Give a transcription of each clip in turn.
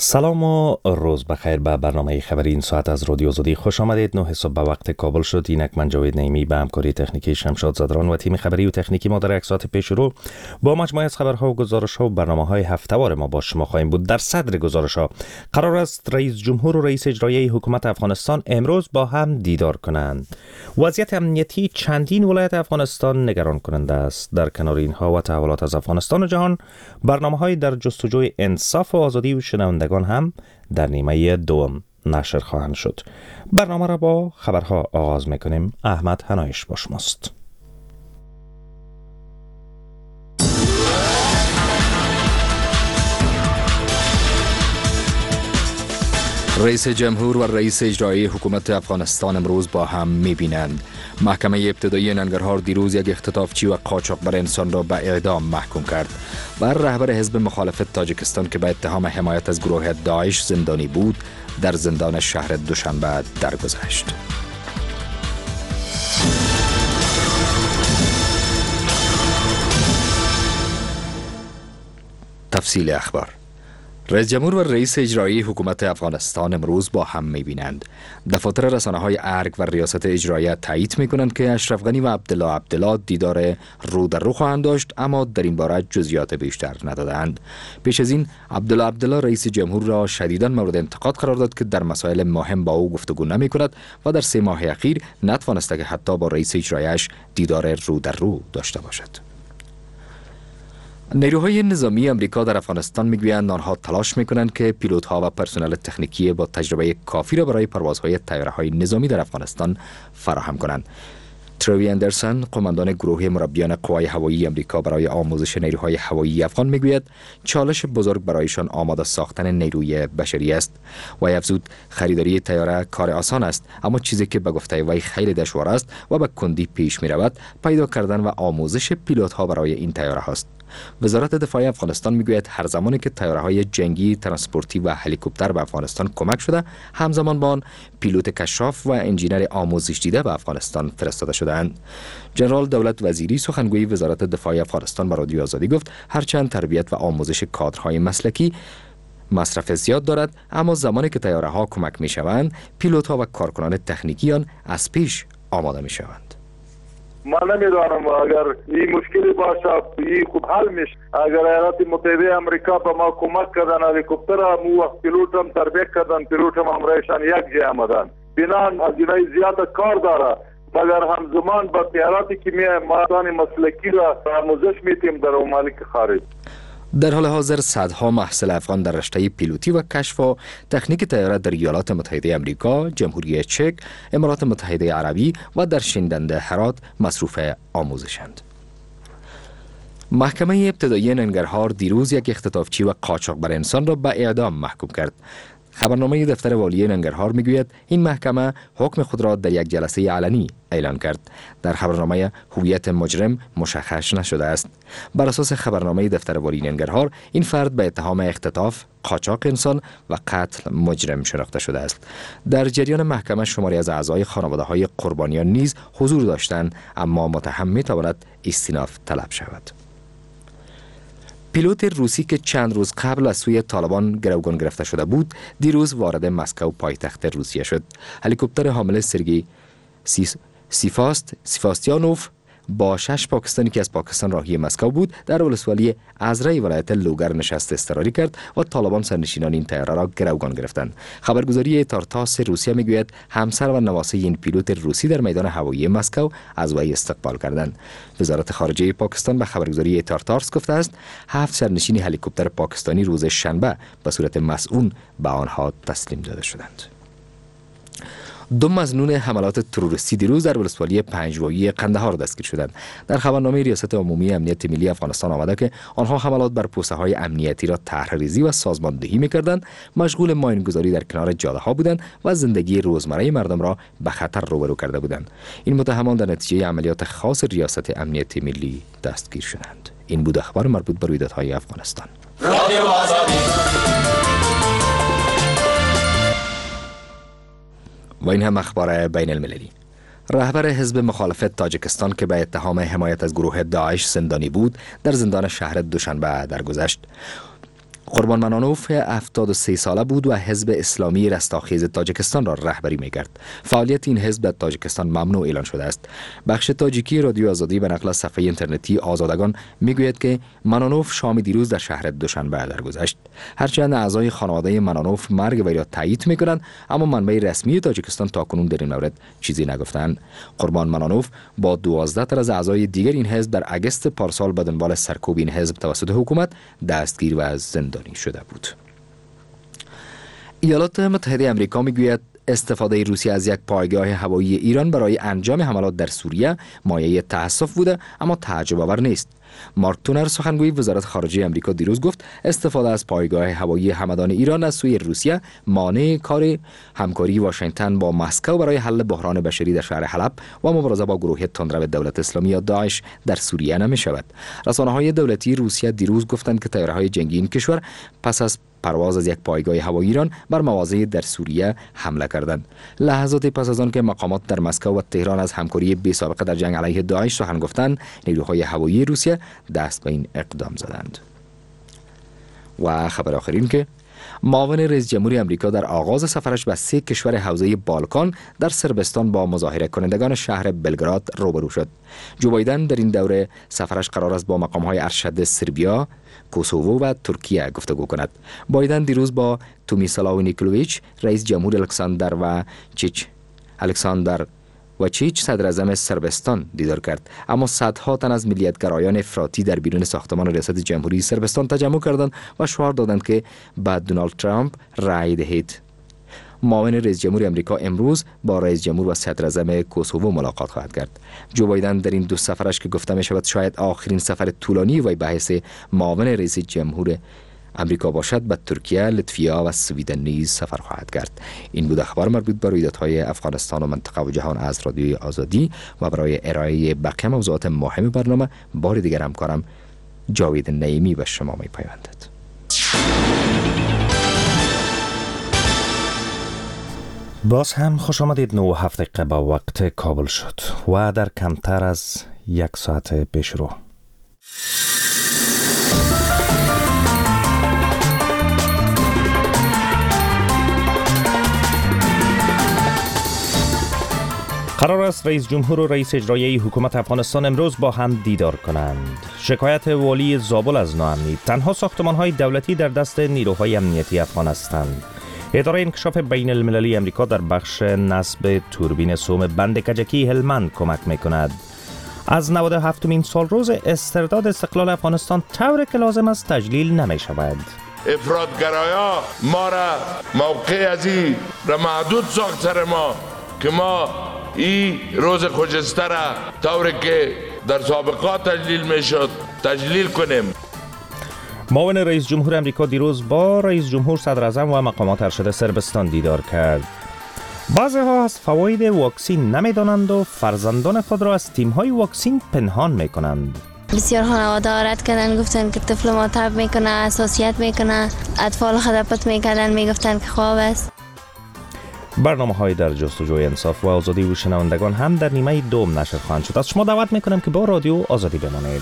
سلام و روز بخیر به برنامه خبری این ساعت از رادیو آزادی خوش آمدید. 9 صبح به وقت کابل شد. اینک من جاوید نعیمی به همکاری تکنیکی شمشاد زادران و تیم خبری و تکنیکی ما در یک ساعت پیش رو با مجموعه از خبرها و گزارش‌ها و برنامه‌های هفته‌وار ما با شما خواهیم بود. در صدر گزارش‌ها قرار است رئیس جمهور و رئیس اجرایی حکومت افغانستان امروز با هم دیدار کنند. وضعیت امنیتی چندین ولایت افغانستان نگران کننده است. در کنار اینها و تحولات از افغانستان و جهان، برنامه‌های در جستجوی انصاف و آزادی و شنوندگان هم در نیمه دوم نشر خواهند شد. برنامه را با خبرها آغاز میکنیم. احمد هنایش با شماست. رئیس جمهور و رئیس اجرایی حکومت افغانستان امروز با هم می‌بینند. محکمه ابتدایی ننگرهار دیروز یک اختطافچی و قاچاقبر انسان را به اعدام محکوم کرد. بر رهبر حزب مخالفت تاجیکستان که به اتهام حمایت از گروه داعش زندانی بود، در زندان شهر دوشنبه درگذشت. تفصیل اخبار: رئیس جمهور و رئیس اجرایی حکومت افغانستان امروز با هم می‌بینند. دفاتر رسانه‌های ارگ و ریاست اجرایی تایید می‌کنند که اشرف غنی و عبدالله دیدار رو در رو خواهند داشت، اما در این باره جزئیات بیشتر ندادند. پیش از این عبدالله رئیس جمهور را شدیداً مورد انتقاد قرار داد که در مسائل مهم با او گفتگو نمی‌کند و در 3 ماه اخیر نتوانسته که حتی با رئیس اجرایش دیدار رو در رو داشته باشد. نیروهای نظامی امریکا در افغانستان میگویند آنها تلاش میکنند که پیلوت‌ها و پرسنل تکنیکی با تجربه کافی را برای پروازهای طیاره‌های نظامی در افغانستان فراهم کنند. تروی اندرسون، قماندان گروه مربیان قوای هوایی امریکا برای آموزش نیروهای هوایی افغان میگوید چالش بزرگ برایشان آماده ساختن نیروی بشری است. و افزود خریداری طیاره کار آسان است، اما چیزی که به گفته وی خیلی دشوار است و به کندی پیش می رود پیدا کردن و آموزش پیلوت‌ها برای این طیاره هاست. وزارت دفاع افغانستان میگوید هر زمانی که طیاره‌های جنگی، ترانسپورتی و هلیکوپتر به افغانستان کمک شده، همزمان با آن پیلوت کشاف و انجینر آموزش دیده به افغانستان فرستاده شدند. جنرال دولت وزیری، سخنگوی وزارت دفاع افغانستان، به رادیو آزادی گفت هرچند تربیت و آموزش کادرهای مسلکی مصرف زیاد دارد، اما زمانی که طیاره‌ها کمک می‌شوند، پیلوت‌ها و کارکنان تکنیکی آن از پیش آماده می‌شوند. ما نمیدانم اگر این مشکلی باشه این خوب حل میشه. اگر ایالات متحده امریکا به ما کمک کردن، هلیکوپتر هم وقت پیلوت هم تربیت کردن، پیلوت هم امرایشان یک جای آمدن، بنان هزینه زیاد کار داره، مگر همزمان با پیاراتی که مردان مسلکی را آموزش میتیم در ممالک خارج. در حال حاضر صدها محصل افغان در رشته پیلوتی و کشف و تکنیک طیاره در ایالات متحده آمریکا، جمهوری چک، امارات متحده عربی و در شیندنده هرات مصروف آموزشند. محکمه ابتدایی ننگرهار دیروز یک اختطافچی و قاچاقبر انسان را به اعدام محکوم کرد. خبرنامه دفتر والی ننگرهار میگوید این محکمه حکم خود را در یک جلسه علنی اعلان کرد. در خبرنامه هویت مجرم مشخص نشده است. بر اساس خبرنامه دفتر والی ننگرهار، این فرد به اتهام اختطاف، قاچاق انسان و قتل مجرم شناخته شده است. در جریان محکمه شماری از اعضای خانواده‌های قربانیان نیز حضور داشتند، اما متهم می‌تواند استئناف طلب شود. پیلوت روسی که چند روز قبل از سوی طالبان گروگان گرفته شده بود، دیروز وارد مسکو پایتخت روسیه شد. هلیکوپتر حامل سرگئی سیفاستیانوف با 6 پاکستانی که از پاکستان راهی مسکو بود، در ولسوالی ازرای ولایت لوگر نشست اضطراری کرد و طالبان سرنشینان این طیاره را گروگان گرفتند. خبرگزاری تارتاس روسیه میگوید همسر و نواسه این پیلوت روسی در میدان هوایی مسکو از وی استقبال کردند. وزارت خارجه پاکستان به خبرگزاری تارتاس گفته است 7 سرنشین هلیکوپتر پاکستانی روز شنبه به صورت مسئول به آنها تسلیم داده شدند. 2 مظنون حملات تروریستی دیروز در ولسوالی پنجوایی قندهار دستگیر شدند. در خبرنامه ریاست عمومی امنیت ملی افغانستان آمده که آنها حملات بر پوسته‌های امنیتی را طرح‌ریزی و سازماندهی می‌کردند، مشغول ماین‌گذاری در کنار جاده‌ها بودند و زندگی روزمره مردم را به خطر روبرو کرده بودند. این متهمان در نتیجه عملیات خاص ریاست امنیت ملی دستگیر شدند. این بود اخبار مربوط به رویدادهای افغانستان. و این هم اخبار بین المللی. رهبر حزب مخالفت تاجیکستان که به اتهام حمایت از گروه داعش زندانی بود، در زندان شهر دوشنبه درگذشت. قربان منانوف 73 ساله بود و حزب اسلامی رستاخیز تاجیکستان را رهبری می‌کرد. فعالیت این حزب در تاجیکستان ممنوع اعلان شده است. بخش تاجیکی رادیو آزادی به نقل از صفحه اینترنتی آزادگان میگوید که منانوف شام دیروز در شهر دوشنبه درگذشت. هرچند اعضای خانواده منانوف مرگ وی را تایید می‌کنند، اما منبع رسمی تاجیکستان تاکنون در این مورد چیزی نگفتند. قربان منانوف با 12 تن از اعضای دیگر این حزب در اگست پارسال به دنبال سرکوب این حزب توسط حکومت دستگیر و زندانی شده بود. ایالات متحده آمریکا میگوید استفاده روسیه از یک پایگاه هوایی ایران برای انجام حملات در سوریه مایه تأسف بوده، اما تعجب آور نیست. مارک تونر سخنگوی وزارت خارجه آمریکا دیروز گفت استفاده از پایگاه هوایی همدان ایران از سوی روسیه مانع کار همکاری واشنگتن با مسکو برای حل بحران بشری در شهر حلب و مبارزه با گروه تندرو دولت اسلامی یا داعش در سوریه نمی شود. رسانه‌های دولتی روسیه دیروز گفتند که طیاره‌های جنگی این کشور پس از پرواز از یک پایگاه هوایی ایران بر مواضع در سوریه حمله کردند. لحظات پس از آن که مقامات در مسکو و تهران از همکاری بی‌سابقه در جنگ علیه داعش سخن گفتند، نیروهای هوایی روسیه دست به این اقدام زدند. و خبر آخرین که معاون رئیس جمهوری آمریکا در آغاز سفرش به 3 کشور حوزه بالکان در صربستان با مظاهره کنندگان شهر بلگراد روبرو شد. جو بایدن در این دوره سفرش قرار است با مقام‌های ارشد سربیا، کوسوو و ترکیه گفتگو کند. بایدن دیروز با تومیسلاو نیکولویچ رئیس جمهور الکساندر وچیچ صدر اعظم صربستان دیدار کرد، اما صدها تن از ملیتگرایان افراطی در بیرون ساختمان ریاست جمهوری صربستان تجمع کردند و شعار دادند که به دونالد ترامپ رای دهید. معاون رئیس جمهور آمریکا امروز با رئیس جمهور و صدر اعظم کوسوو ملاقات خواهد کرد. جو بایدن در این 2 سفرش که گفته می شود شاید آخرین سفر طولانی وی به حیث معاون رئیس جمهور آمریکا باشد، به ترکیه، لتویا و سویدن نیز سفر خواهد کرد. این بود اخبار مربوط به رویدادهای افغانستان و منطقه و جهان از رادیوی آزادی و برای ارائه بقیه موضوعات مهم برنامه بار دیگر همکارم جاوید نعیمی به شما می پیوندد. باز هم خوش آمدید. 9:07 دقیقه با وقت کابل شد و در کمتر از 1 ساعت پیش رو قرار است رئیس جمهور و رئیس اجرایی حکومت افغانستان امروز با هم دیدار کنند. شکایت والی زابل از ناامنی: تنها ساختمان‌های دولتی در دست نیروهای امنیتی افغان هستند. اداره انکشاف بین المللی امریکا در بخش نصب توربین سوم بند کجکی هلمند کمک می‌کند. از 97مین سالروز استرداد استقلال افغانستان طوری که لازم است تجلیل نمی‌شود. افراطگرایا ما را موقع از این را محدود ساخت سر ما که ما این روز خجسته را طوری که در سابقات تجلیل میشد تجلیل کنیم. معاون رئیس جمهور آمریکا دیروز با رئیس جمهور، صدر اعظم و مقامات ارشد صربستان دیدار کرد. بعضی ها از فواید واکسین نمیدانند و فرزندان خود را از تیم‌های واکسین پنهان میکنند. بسیار خانواده رد کردن، گفتن که طفل ما تب میکنه، حساسیت میکنه، اطفال خدمت میکردن، میگفتن که خواب است. برنامه‌های در جستجوی انصاف و آزادی و شنوندگان هم در نیمه دوم نشر خواهند شد. از شما دعوت میکنم که با رادیو آزادی بمانید.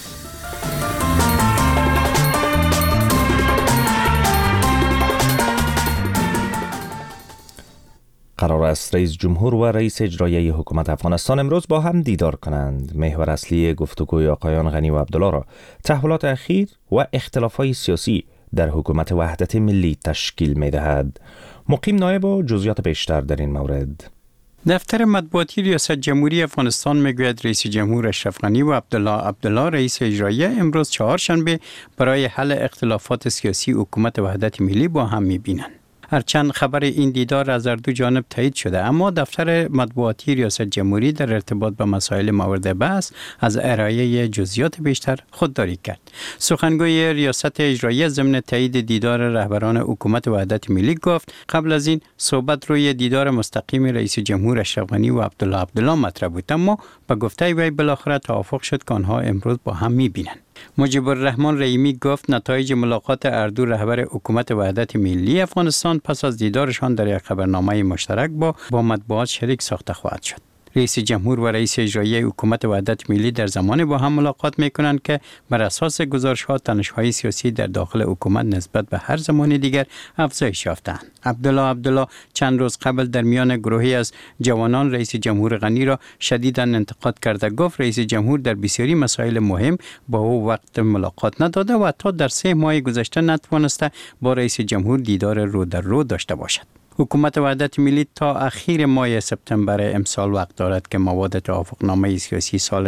قرار است رئیس جمهور و رئیس اجرایی حکومت افغانستان امروز با هم دیدار کنند. محور اصلی گفتگوی آقایان غنی و عبدالله را تحولات اخیر و اختلافات سیاسی در حکومت وحدت ملی تشکیل می‌دهد. مقیم نایب و جزئیات بیشتر در این مورد. دفتر مطبوعاتی ریاست جمهوری افغانستان میگوید رئیس جمهور اشرف غنی و عبدالله رئیس اجرایی امروز چهارشنبه برای حل اختلافات سیاسی حکومت وحدت ملی با هم می‌بینند. هرچند خبر این دیدار از هر دو جانب تایید شده، اما دفتر مطبوعاتی ریاست جمهوری در ارتباط با مسائل مورد بحث از ارائه جزئیات بیشتر خودداری کرد. سخنگوی ریاست اجرایی ضمن تایید دیدار رهبران حکومت وحدت ملی گفت قبل از این صحبت روی دیدار مستقیم رئیس جمهور اشرف غنی و عبدالله مطرح بود، اما با گفته وی بالاخره توافق شد که آنها امروز با هم می‌بینند. مجیب الرحمن رحیمی گفت نتایج ملاقات هر دو رهبر حکومت وحدت ملی افغانستان پس از دیدارشان در یک خبرنامه مشترک با مطبوعات شریک ساخته خواهد شد. رئیس جمهور و رئیس اجرایی حکومت وحدت ملی در زمان با هم ملاقات میکنند که بر اساس گزارش‌ها تنش‌های سیاسی در داخل حکومت نسبت به هر زمان دیگر افزایش یافتند. عبدالله چند روز قبل در میان گروهی از جوانان رئیس جمهور غنی را شدیداً انتقاد کرده. گفت رئیس جمهور در بسیاری مسائل مهم با او وقت ملاقات نداده و تا در 3 ماه گذشته نتوانسته با رئیس جمهور دیدار رو در رو داشته باشد. حکومت وحدت ملی تا اخیر ماه سپتامبر امسال وقت دارد که مواد توافقنامه سیاسی سال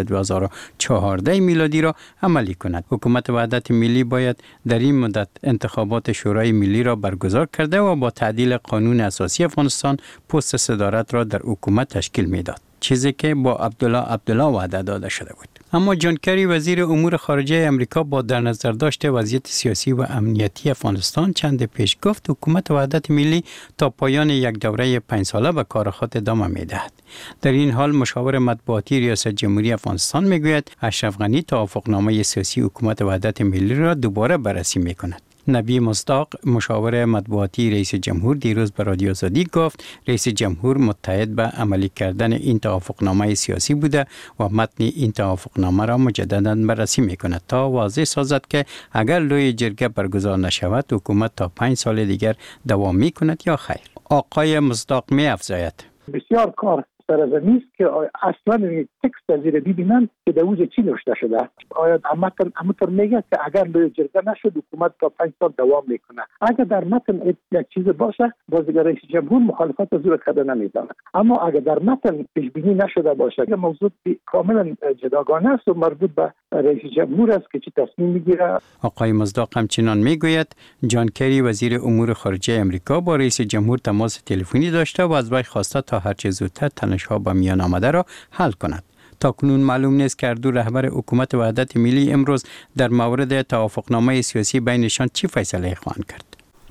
2014 میلادی را عملی کند. حکومت وحدت ملی باید در این مدت انتخابات شورای ملی را برگزار کرده و با تعدیل قانون اساسی افغانستان پست صدارت را در حکومت تشکیل میداد، چیزی که با عبدالله وعده داده شده بود. اما جان کری وزیر امور خارجه امریکا با در نظر داشت وضعیت سیاسی و امنیتی افغانستان چند پیش گفت حکومت وحدت ملی تا پایان یک دوره 5 ساله به کار خود ادامه می‌دهد. در این حال مشاور مطبوعاتی ریاست جمهوری افغانستان میگوید اشرف غنی توافقنامه سیاسی حکومت وحدت ملی را دوباره بررسی می‌کند. نبی مصداق مشاور مطبوعاتی رئیس جمهور دیروز به رادیو آزادی گفت رئیس جمهور متحد به عملی کردن این توافقنامه سیاسی بوده و متن این توافقنامه را مجددا بررسی میکند تا واضح سازد که اگر لوی جرگه برگزار نشود حکومت تا 5 سال دیگر دوام میکند یا خیر. آقای مصداق می افزاید بسیار کار سر زمین است که اصلا این تکست از زیر ببینن که در اوج چی نوشته شده. آیا همونطور میگه که اگر لوی جرگه نشد حکومت تا 5 سال دوام میکنه. اگر در متن یک چیز باشه بازیگر رئیس جمهور مخالفت از او کرده نمیدونه. اما اگر در متن پیش بینی نشده باشه که موضوع کاملا جداگانه است و مربوط به رئیس جمهور است که چی تصمیم میگیره. آقای مصداق همچنان میگوید جان کری وزیر امور خارجه امریکا با رئیس جمهور تماس تلفنی داشته و از وی خواسته تا هر چه زودتر تنش‌ها با میان آمده را حل کند. تاکنون معلوم نیست که اردو رهبر حکومت وحدت ملی امروز در مورد توافقنامه سیاسی بینشان چی فیصله خواهند کرد.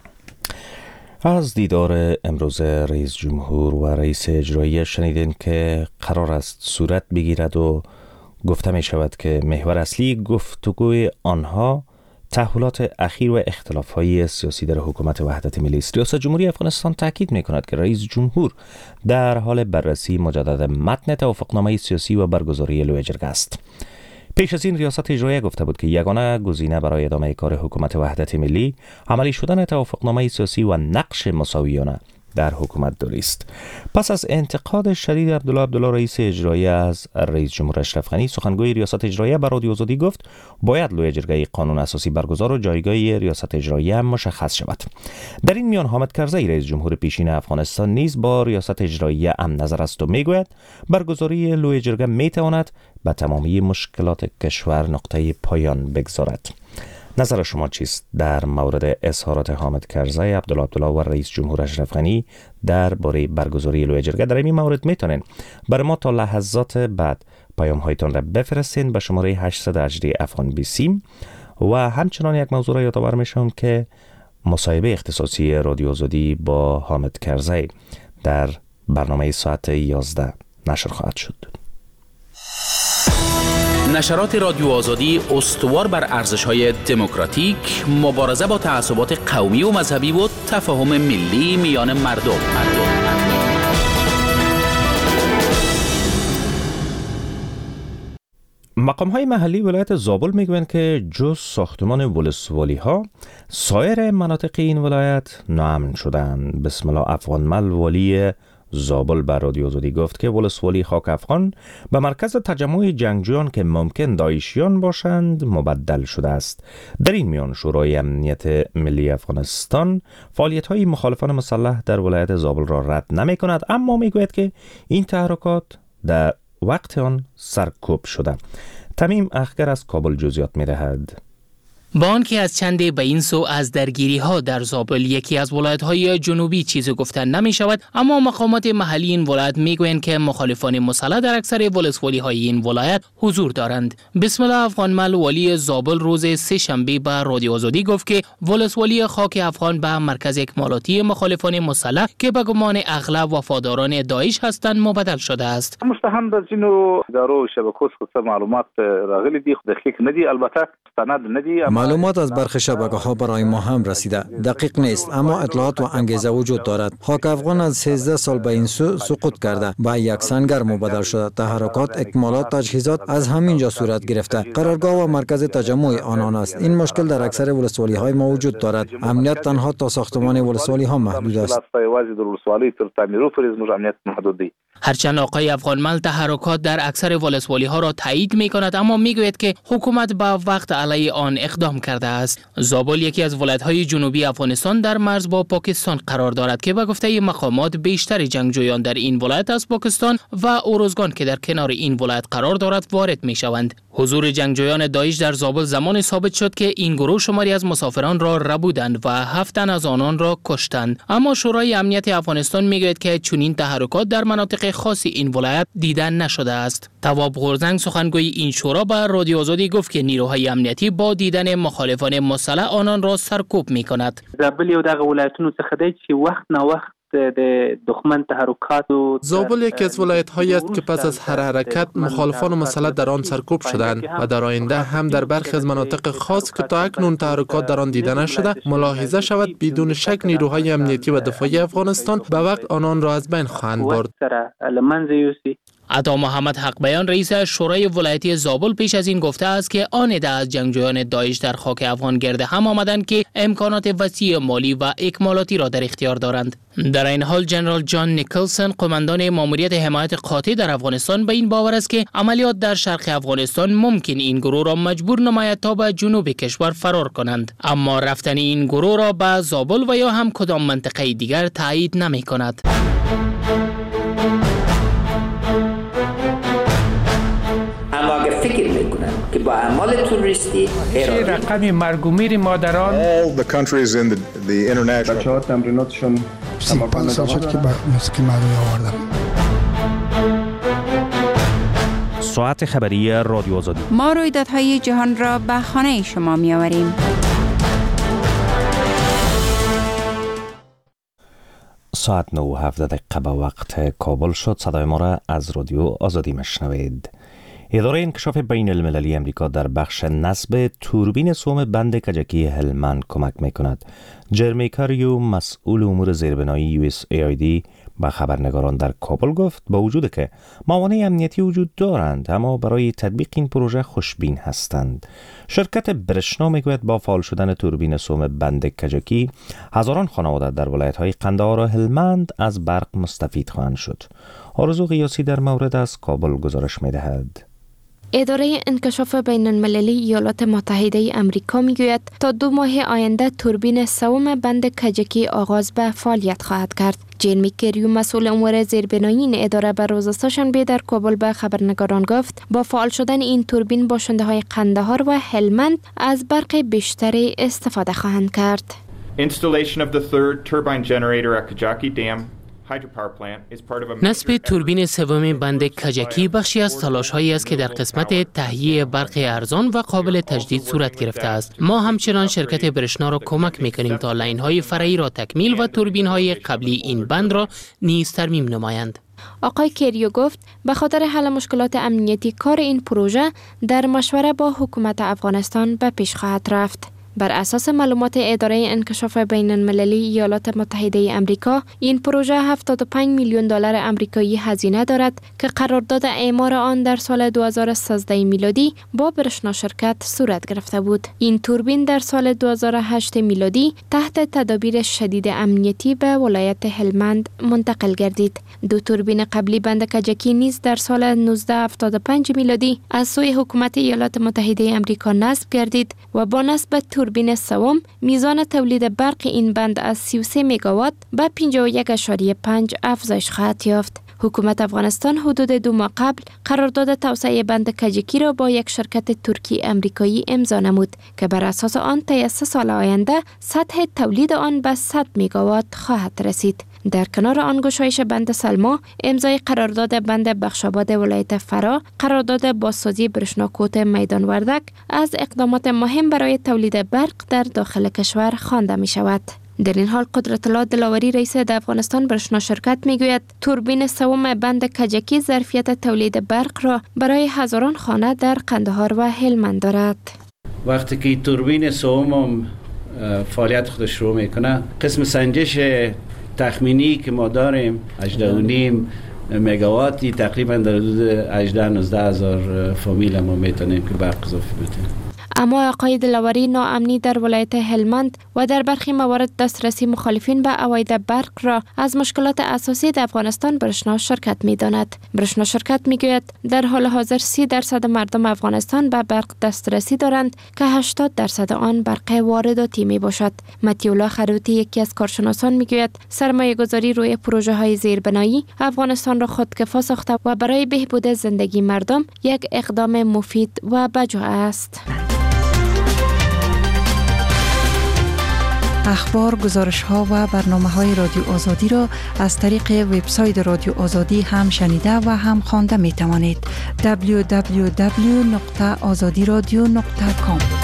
از دیدار امروز رئیس جمهور و رئیس اجرایی شنیدین که قرار است صورت بگیرد و گفته می شود که محور اصلی گفتگوی آنها تحولات اخیر و اختلاف‌های سیاسی در حکومت وحدت ملی است. ریاست جمهوری افغانستان تاکید می‌کند که رئیس جمهور در حال بررسی مجدد متن توافقنامه سیاسی و برگزاری لوی جرگه است. پیش از این ریاست اجرایی گفته بود که یگانه گزینه برای ادامه کار حکومت وحدت ملی عملی شدن توافقنامه سیاسی و نقش مساویانه در حکومت داری است. پس از انتقاد شدید عبدالله رئیس اجرایی از رئیس جمهور اشرف غنی، سخنگوی ریاست اجرایی به رادیو آزادی گفت باید لوی جرگه قانون اساسی برگزار و جایگاه ریاست اجرایی هم مشخص شود. در این میان حامد کرزی رئیس جمهور پیشین افغانستان نیز با ریاست اجرایی هم نظر است و میگوید برگزاری لوی جرگه میتواند به تمامی مشکلات کشور نقطه پایان بگذارد. نظر شما چیست در مورد اظهارات حامد کرزی، عبدالله و رئیس جمهور اشرف غنی درباره برگزاری لوی جرگه؟ در این مورد میتونین برای ما تا لحظات بعد پیام هایتان را بفرستین به شماره 818 افغان 20 و همچنان یک موضوع را یادآور میشم که مصاحبه اختصاصی رادیو آزادی با حامد کرزی در برنامه ساعت 11 نشر خواهد شد. نشرات رادیو آزادی استوار بر ارزش‌های دموکراتیک، مبارزه با تعصبات قومی و مذهبی و تفاهم ملی میان مردم. مقام‌های محلی ولایت زابل میگویند که جز ساختمان ولسوالی‌ها سایر مناطق این ولایت ناامن شدند. بسم الله افغانمل والی زابل بر رادیو آزادی گفت که ولسوالی خاک افغان به مرکز تجمع جنگجویان که ممکن داعشیان باشند مبدل شده است. در این میان شورای امنیت ملی افغانستان فعالیت‌های مخالفان مسلح در ولایت زابل را رد نمی‌کند، اما میگوید که این تحرکات در وقت آن سرکوب شده. تمیم اخگر از کابل جزئیات می‌دهد. با آنکه از چند به این سو از درگیری ها در زابل یکی از ولایت های جنوبی چیزی گفتن نمی شود، اما مقامات محلی این ولایت می گویند که مخالفان مسلح در اکثر ولسوالی های این ولایت حضور دارند. بسم الله افغانمل والی زابل روز سه شنبه به رادیو آزادی گفت که ولسوالی خاک افغان به مرکز اکمالاتی مخالفان مسلح که به گمان اغلب وفاداران داعش هستند مبدل شده است. مستهم د ځینو ادارو شبکو څخه معلومات راغلي دي، دقیق نه دي، البته سند نه دي. معلومات از برخی شبکه‌ها برای ما هم رسیده. دقیق نیست، اما اطلاعات و انگیزه وجود دارد. خاک افغان از 13 سال به این سو سقوط کرده، به یک سنگر مبادل شده. تحرکات، اکمالات، تجهیزات از همینجا صورت گرفته. قرارگاه و مرکز تجمع آنان است. این مشکل در اکثر ولسوالی‌های ما وجود دارد. امنیت تنها تا ساختمان ولسوالی‌ها محدود است. هرچند آقای افغانمل تحرکات در اکثر ولسوالی‌ها را تایید می‌کند، اما می‌گوید که حکومت با وقت علیه آن اقدام کرده است. زابل یکی از ولایت‌های جنوبی افغانستان در مرز با پاکستان قرار دارد که به گفته مقامات بیشتر جنگجویان در این ولایت از پاکستان و اوروزگان که در کنار این ولایت قرار دارد وارد می‌شوند. حضور جنگجویان داعش در زابل زمان ثابت شد که این گروه شماری از مسافران را ربودند و 7 تن از آنان را کشتند. اما شورای امنیت افغانستان میگوید که چنین تحرکات در مناطق خاصی این ولایت دیدن نشده است. تواب غورزنگ سخنگوی این شورا به رادیو آزادی گفت که نیروهای امنیتی با دیدن مخالفان مسلح آنان را سرکوب می‌کند. زابل یو دغه ولایتونو څخه دی چې وخت نه وخت د دښمن تحرکات و زابل یکی از ولایت‌هایی است که پس از هر حرکت مخالفان مسلح در آن سرکوب شدند و در آینده هم در برخی از مناطق خاص که تا اکنون تحرکات در آن دیده نشده ملاحظه شود بدون شک نیروهای امنیتی و دفاعی افغانستان به وقت آنان را از بین خواهند برد. عطا محمد حق بیان رئیس شورای ولایتی زابل پیش از این گفته است که آن عده از جنگجویان داعش در خاک افغان گرد هم آمدند که امکانات وسیع مالی و اکمالاتی را در اختیار دارند. در این حال جنرال جان نیکلسن قماندان ماموریت حمایت قاطع در افغانستان به این باور است که عملیات در شرق افغانستان ممکن این گروه را مجبور نماید تا به جنوب کشور فرار کنند، اما رفتن این گروه را به زابل و یا هم کدام منطقه دیگر تایید نمی‌کند. فکر میکنن که با اعمال تروریستی رقم مرگ و میر مادران all the countries in the international بچه‌ها تمریناتشون 35 سال شد که موسیقی مردمی آوردم. ساعت خبری رادیو آزادی. ما رویدادهای جهان را به خانه شما می‌آوریم. ساعت 9:17 به وقت کابل شد. صدای ما را از رادیو آزادی مشنوید. اداره انکشاف بین المللی امریکا در بخش نصب توربین سوم بند کجکی هلمند کمک میکند. جرمی کاریو مسئول امور زیربنایی USAID به خبرنگاران در کابل گفت با وجود که موانع امنیتی وجود دارند اما برای تطبیق این پروژه خوشبین هستند. شرکت برشنا میگوید با فعال شدن توربین سوم بند کجکی هزاران خانواده در ولایت‌های قندهار و هلمند از برق مستفید خواهند شد. آرزو قیاسی در مورد از کابل گزارش میدهد. اداره انکشاف بین المللی ایالات متحده امریکا میگوید تا 2 ماه آینده توربین سوم بند کجکی آغاز به فعالیت خواهد کرد. جرمی کاریو مسئول امور زیربنایی این اداره به روز سه‌شنبه در کابل به خبرنگاران گفت با فعال شدن این توربین باشنده های قندهار و هلمند از برق بیشتری استفاده خواهند کرد. Installation of the third turbine generator at Kajaki Dam نصب توربین سوم بند کجکی بخشی از تلاش‌هایی است که در قسمت تهیه برق ارزان و قابل تجدید صورت گرفته است. ما همچنان شرکت برشنا را کمک می‌کنیم تا لاین‌های فرعی را تکمیل و توربین‌های قبلی این بند را نیز ترمیم نمایند. آقای کریو گفت به خاطر حل مشکلات امنیتی کار این پروژه در مشوره با حکومت افغانستان به پیش خواهد رفت. بر اساس معلومات اداره انکشاف بین المللی ایالات متحده امریکا، این پروژه 75 میلیون دلار آمریکایی هزینه دارد که قرارداد اعمار آن در سال 2013 میلادی با برشنا شرکت صورت گرفته بود. این توربین در سال 2008 میلادی تحت تدابیر شدید امنیتی به ولایت هلمند منتقل گردید. 2 توربین قبلی بند کجکی نیز در سال 1975 میلادی از سوی حکومت ایالات متحده امریکا نصب گردید و با نصب توربین سوم میزان تولید برق این بند از 33 مگاوات به 51.5 افزایش خواهد یافت. حکومت افغانستان حدود 2 ماه قبل قرارداد توسعه بند کجکی را با یک شرکت ترکی امریکایی امضا نمود که بر اساس آن طی 3 سال آینده سطح تولید آن به 100 مگاوات خواهد رسید. در کنار آن گشایش بند سلما، امضای قرارداد بند بخشاباد ولایت فرا، قرارداد بازسازی برشناکوت میدان وردک از اقدامات مهم برای تولید برق در داخل کشور خوانده می شود. در این حال قدرت الله دلاوری رئیس افغانستان برشنا شرکت میگوید توربین سوم بند کجکی ظرفیت تولید برق را برای هزاران خانه در قندهار و هلمند دارد. وقتی که توربین سوم فعالیت خودش شروع میکنه، قسم سنجش تخمینی که ما داریم 18.5 مگاواتی، تقریبا در حدود 18-19 هزار فامیل ما میتونیم که برق اضافی بدیم. اما آقای دلاوری ناامنی در ولایت هلمند و در برخی موارد دسترسی مخالفین به عواید برق را از مشکلات اساسی در افغانستان برشنا شرکت می داند. برشنا شرکت می گوید در حال حاضر 30% مردم افغانستان به برق دسترسی دارند که 80% آن برق وارداتی می باشد. متیولا خروتی یکی از کارشناسان می گوید سرمایه گذاری روی پروژه های زیربنایی افغانستان را خودکفا ساخته و برای بهبود زندگی مردم یک اقدام مفید و بجا است. اخبار، گزارش‌ها و برنامه‌های رادیو آزادی را از طریق وبسایت رادیو آزادی هم شنیده و هم خوانده می‌توانید. www.azadiradio.com.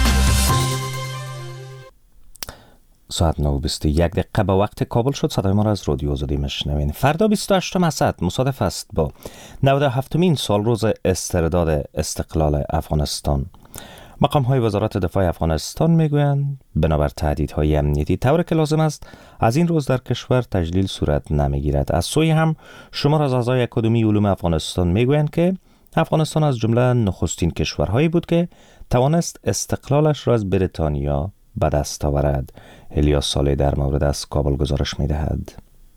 ساعت 9:21 به وقت کابل شد. صدای ما را از رادیو آزادی میشنوین. فردا 28 اسد مصادف است با 97مین سالروز استرداد استقلال افغانستان. مقام‌های وزارت دفاع افغانستان میگویند بنابر تهدیدهای امنیتی طوری که لازم است از این روز در کشور تجلیل صورت نمیگیرد. از سوی هم شمار از اعضای اکادمی علوم افغانستان میگویند که افغانستان از جمله نخستین کشورهایی بود که توانست استقلالش را از بریتانیا به دست آورد. الیاس صالح در مورد از کابل گزارش میدهد.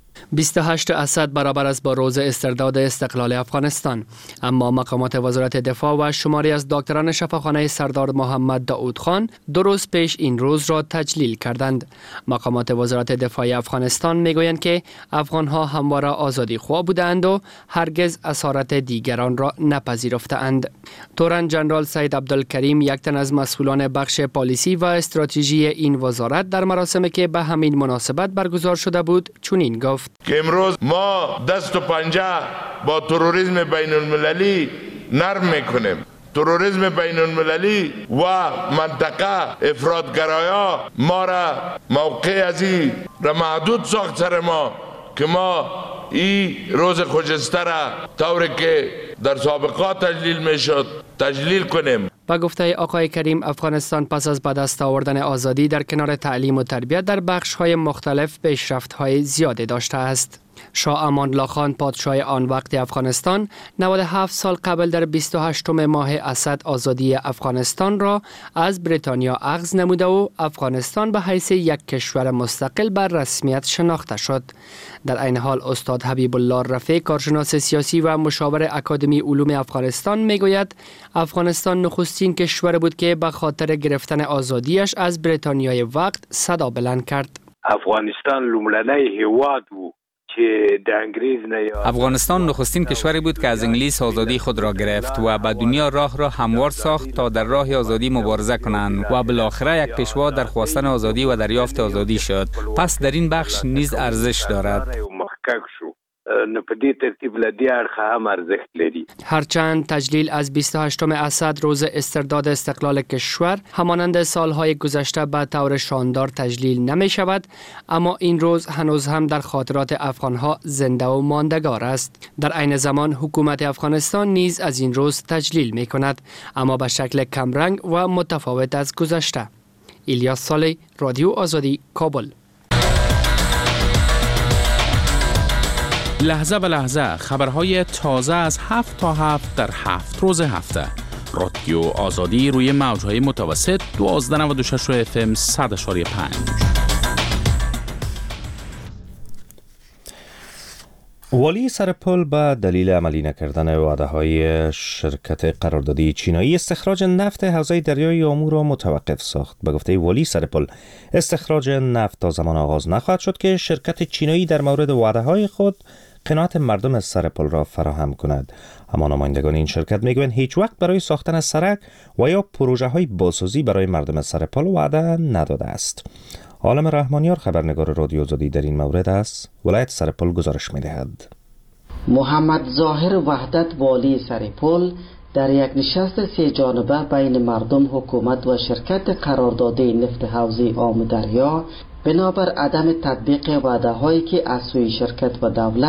28 اسد برابر است با روز استرداد استقلال افغانستان، اما مقامات وزارت دفاع و شماری از دکتران شفاخانه سردار محمد داود خان 2 روز پیش این روز را تجلیل کردند. مقامات وزارت دفاع افغانستان میگویند که افغانها همواره آزادی خواه بودند و هرگز اسارت دیگران را نپذیرفتند. تورن جنرال سید عبدالکریم، یک تن از مسئولان بخش پالیسی و استراتژی این وزارت، در مراسمی که به همین مناسبت برگزار شده بود چنین گفت که امروز ما دست و پنجه با تروریسم بین المللی نرم میکنیم. تروریسم بین المللی و منطقه افراطگرایا ما را موقع ازی را محدود ساخت سر ما که ما این روز خجسته را طوری که در سابقات تجلیل میشد تجلیل کنیم. با گفته آقای کریم، افغانستان پس از به دست آوردن آزادی در کنار تعلیم و تربیت در بخش‌های مختلف پیشرفت‌های زیادی داشته است. شاه امان الله خان، پادشاه آن وقت افغانستان، 97 سال قبل در 28 ماه اسد آزادی افغانستان را از بریتانیا اخذ نموده و افغانستان به حیث یک کشور مستقل بر رسمیت شناخته شد. در این حال استاد حبیب الله رفیع، کارشناس سیاسی و مشاور اکادمی علوم افغانستان، میگوید افغانستان نخستین کشور بود که به خاطر گرفتن آزادیش از بریتانیای وقت صدا بلند کرد. افغانستان لومړنی هیواد بود که د انگریز نه افغانستان نخستین کشوری بود که از انگلیس آزادی خود را گرفت و به دنیا راه را هموار ساخت تا در راه آزادی مبارزه کنند و بالاخره یک پیشوا در خواستن آزادی و دریافت آزادی شد. پس در این بخش نیز ارزش دارد. نو په دې ترتیب له دې اړخه هم ارزښت لري. هرچند تجلیل از 28 اسد روز استرداد استقلال کشور همانند سالهای گذشته به طور شاندار تجلیل نمی شود، اما این روز هنوز هم در خاطرات افغانها زنده و ماندگار است. در عین زمان حکومت افغانستان نیز از این روز تجلیل می کند، اما به شکل کمرنگ و متفاوت از گذشته. الیاس صالح، رادیو آزادی، کابل. لحظه به لحظه خبرهای تازه از 7 تا 7 در 7 روز هفته. رادیو آزادی روی موجهای متوسط 1296 FM 100.5. والی سرپل به دلیل عملی نکردن وعده‌های شرکت قراردادی چینایی استخراج نفت حوزه دریای آمو را متوقف ساخت. به گفته والی سرپل، استخراج نفت تا زمان آغاز نخواهد شد که شرکت چینایی در مورد وعده‌های خود قناعت مردم سرپل را فراهم کند. اما نمایندگان این شرکت میگویند هیچ وقت برای ساختن سرک و یا پروژه‌های بازسازی برای مردم سرپل وعده نداده است. عالم رحمانیار، خبرنگار رادیو آزادی، در این مورد از ولایت سرپل گزارش می‌دهد. محمد ظاهر وحدت، والی سرپل، در یک نشست 3 جانبه بین مردم، حکومت و شرکت قراردادی نفت حوزه آمو دریا بنابر عدم تطبیق وعده‌هایی که از سوی شرکت و دولت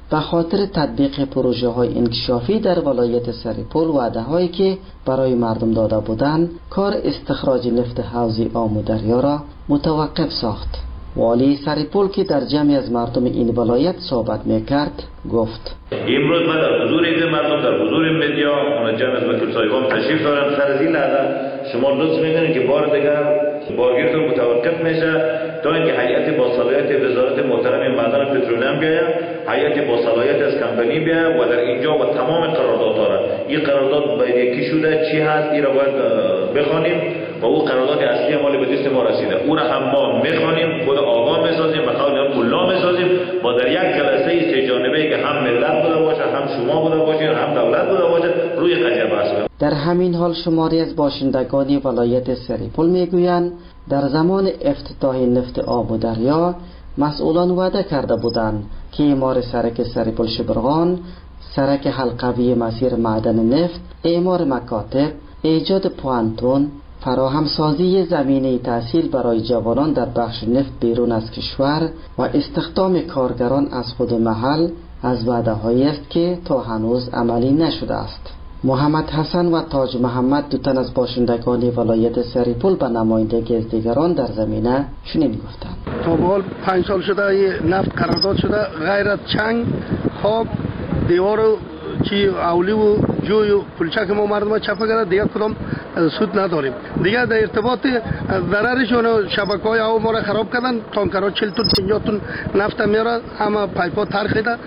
به خاطر تطبیق پروژه های انکشافی در ولایت سرپل وعده هایی که برای مردم داده بودند کار استخراج نفت حوض آمودریا را متوقف ساخت. والی سرپل که در جمعی از مردم این ولایت صحبت میکرد گفت امروز من در حضور این مردم، در حضور مدیا، منجم از وکیل صاحبان تشریف دارم. سر از این لحظه شما لطف میکنید که بار دیگر بارگیرتون متوقف میشه تا اینکه هیئت با صلاحیت وزارت محترم معدن پترولیم بیاید، هیئت با صلاحیت از کمپانی بیاید و در اینجا و تمام قراردادها را، این قرارداد باید یکی شده چی هست این را باید بخوانیم و او قرارداد اصلی مال به دست ما رسیده، او را هم ما میخوانیم، خود آقا میسازیم و قول ملا میسازیم و در یک جلسه سه جانبه که هم ملت بوده باشه، هم شما بوده باشید، هم دولت بوده باشه، روی قضیه بحث کنیم. در همین حال شماری از باشندگان ولایت سرپل میگویند در زمان افتتاح نفت آمودریا مسئولان وعده کرده بودند که اعمار سرک سرپل شبرغان، سرک حلقوی مسیر معدن نفت، اعمار مکاتب، ایجاد پوانتون، فراهمسازی زمینه تحصیل برای جوانان در بخش نفت بیرون از کشور و استخدام کارگران از خود محل از وعده‌هایی است که تا هنوز عملی نشده است. محمد حسن و تاج محمد دو تن از باشندگان ولایت سرپل به نمایندگی از دیگران در زمینه چنین گفتند: تا به حال 5 سال شده نفت قرارداد شده، غیر از چنگ، خاک، دیوار و چی اولی و جوی و پلچک ما مردم چپه کرده، دیگه کدام سود نداریم. دیگه در ارتباط ضررشون شبکه‌های آب ما را خراب کردن، تانکرها 40 تن 50 تن نفت میاره، همه پایپ‌ها ترخیده،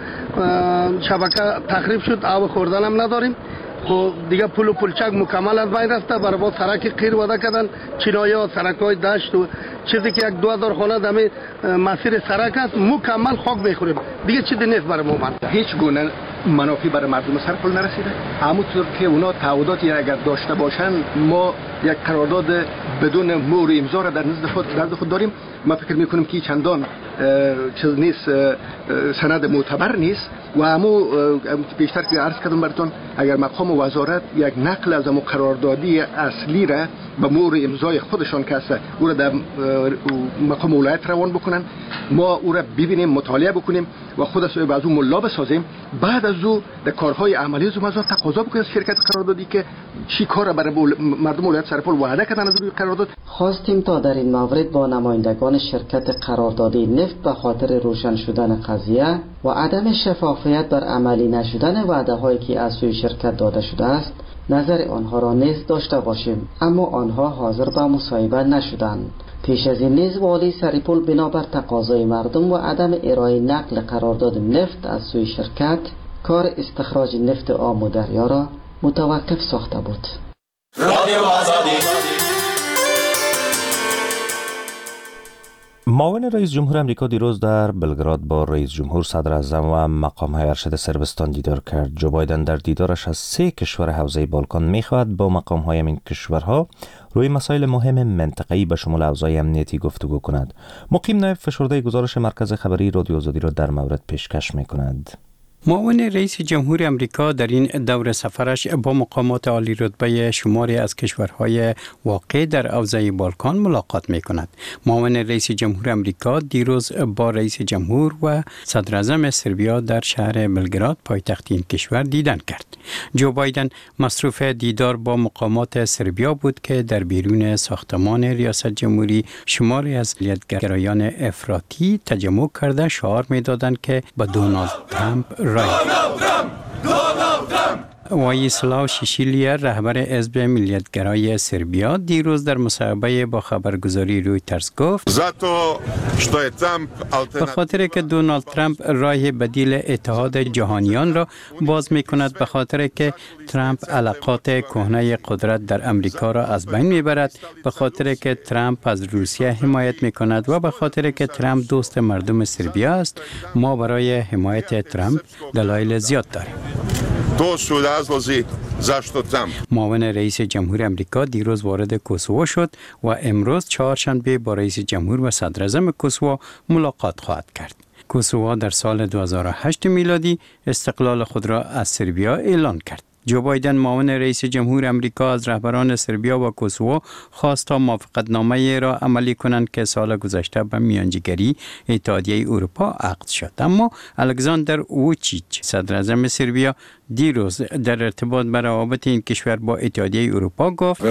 شبکه تخریب شد، آب خوردن هم نداریم. خب دیگه پل و پلچک مکمل از بین رفته، برای با سرک قیر وعده کردن، چینایی‌ها سرک‌های دشت و چیزی که 1-2 خانه دمی مسیر سرک است مکمل خاک میخوریم، دیگه چیزی نیست برای ما. هیچ گونه منافی برای مردم سرپل نرسیده. همونطور که اونا تعهداتی اگر داشته باشن، ما یک قرارداد بدون مهر امضا را در نزد خود داریم. ما فکر میکنیم که چندان چیز نیست، سند معتبر نیست و همو بیشتر که عرض کردم براتون، اگر مقام وزارت یک نقل از همو قراردادی اصلی را به مهر امضای خودشان که است او را در مقام ولایت روان بکنن، ما او را ببینیم، مطالعه بکنیم و خود از او ملا بسازیم، بعد از او در کارهای عملی از او تقاضا بکنیم از شرکت قراردادی که چی کار برای مردم ولایت سرپل وعده کردن از روی قرارداد. خواستیم تا در این مورد با نمایندگان شرکت قراردادی نفت به خاطر روشن شدن قضیه و عدم شفافیت بر عملی نشدن وعده هایی که از سوی شرکت داده شده است نظر آنها را نیز داشته باشیم، اما آنها حاضر به مصاحبه نشدند. پیش از این نیز والی سرپل بنابر تقاضای مردم و عدم ارائه نقل قرارداد نفت از سوی شرکت کار استخراج نفت آمودریا را متوقف ساخته بود. معاون رئیس جمهور امریکا دیروز در بلگراد با رئیس جمهور، صدر اعظم و مقام‌های ارشد صربستان دیدار کرد. جو بایدن در دیدارش از 3 کشور حوزه بالکان می‌خواهد با مقام‌های این کشورها روی مسائل مهم منطقه‌ای به شمول حوزه امنیتی گفتگو کند. مقیم نایب فشرده گزارش مرکز خبری رادیو آزادی را در مورد پیشکش می‌کند. معاون رئیس جمهور امریکا در این دور سفرش با مقامات عالی رتبه شماری از کشورهای واقع در حوزه بالکان ملاقات می کند. معاون رئیس جمهور امریکا دیروز با رئیس جمهور و صدر اعظم سربیا در شهر بلگراد پایتخت این کشور دیدن کرد. جو بایدن مصروف دیدار با مقامات سربیا بود که در بیرون ساختمان ریاست جمهوری شماری از ملیت‌گرایان افراطی تجمع کرده شعار می دادند که با دونالد ترامپ وایسلاو شیشیلیا رهبر حزب ملیت‌گرای سربیا دیروز در مصاحبه با خبرگزاری رویترز گفت به خاطر که دونالد ترامپ راه بدیل اتحاد جهانیان را باز می کند، به خاطر که ترامپ علاقات کهنه قدرت در امریکا را از بین می برد، به خاطر که ترامپ از روسیه حمایت می کند و به خاطر که ترامپ دوست مردم سربیا است، ما برای حمایت ترامپ دلایل زیاد داریم. معاون رئیس جمهور امریکا دیروز وارد کوسوو شد و امروز چهارشنبه با رئیس جمهور و صدر اعظم کوسوو ملاقات خواهد کرد. کوسوو در سال 2008 میلادی استقلال خود را از سربیا اعلان کرد. جو بایدن معاون رئیس جمهور امریکا از رهبران سربیا و کوسوو خواست تا موافقتنامه را عملی کنند که سال گذشته به میانجیگری اتحادیه اروپا عقد شد. اما الکساندر ووچیچ صدر اعظم سربیا دیروز در ارتباط به روابط این کشور با اتحادیه اروپا گفت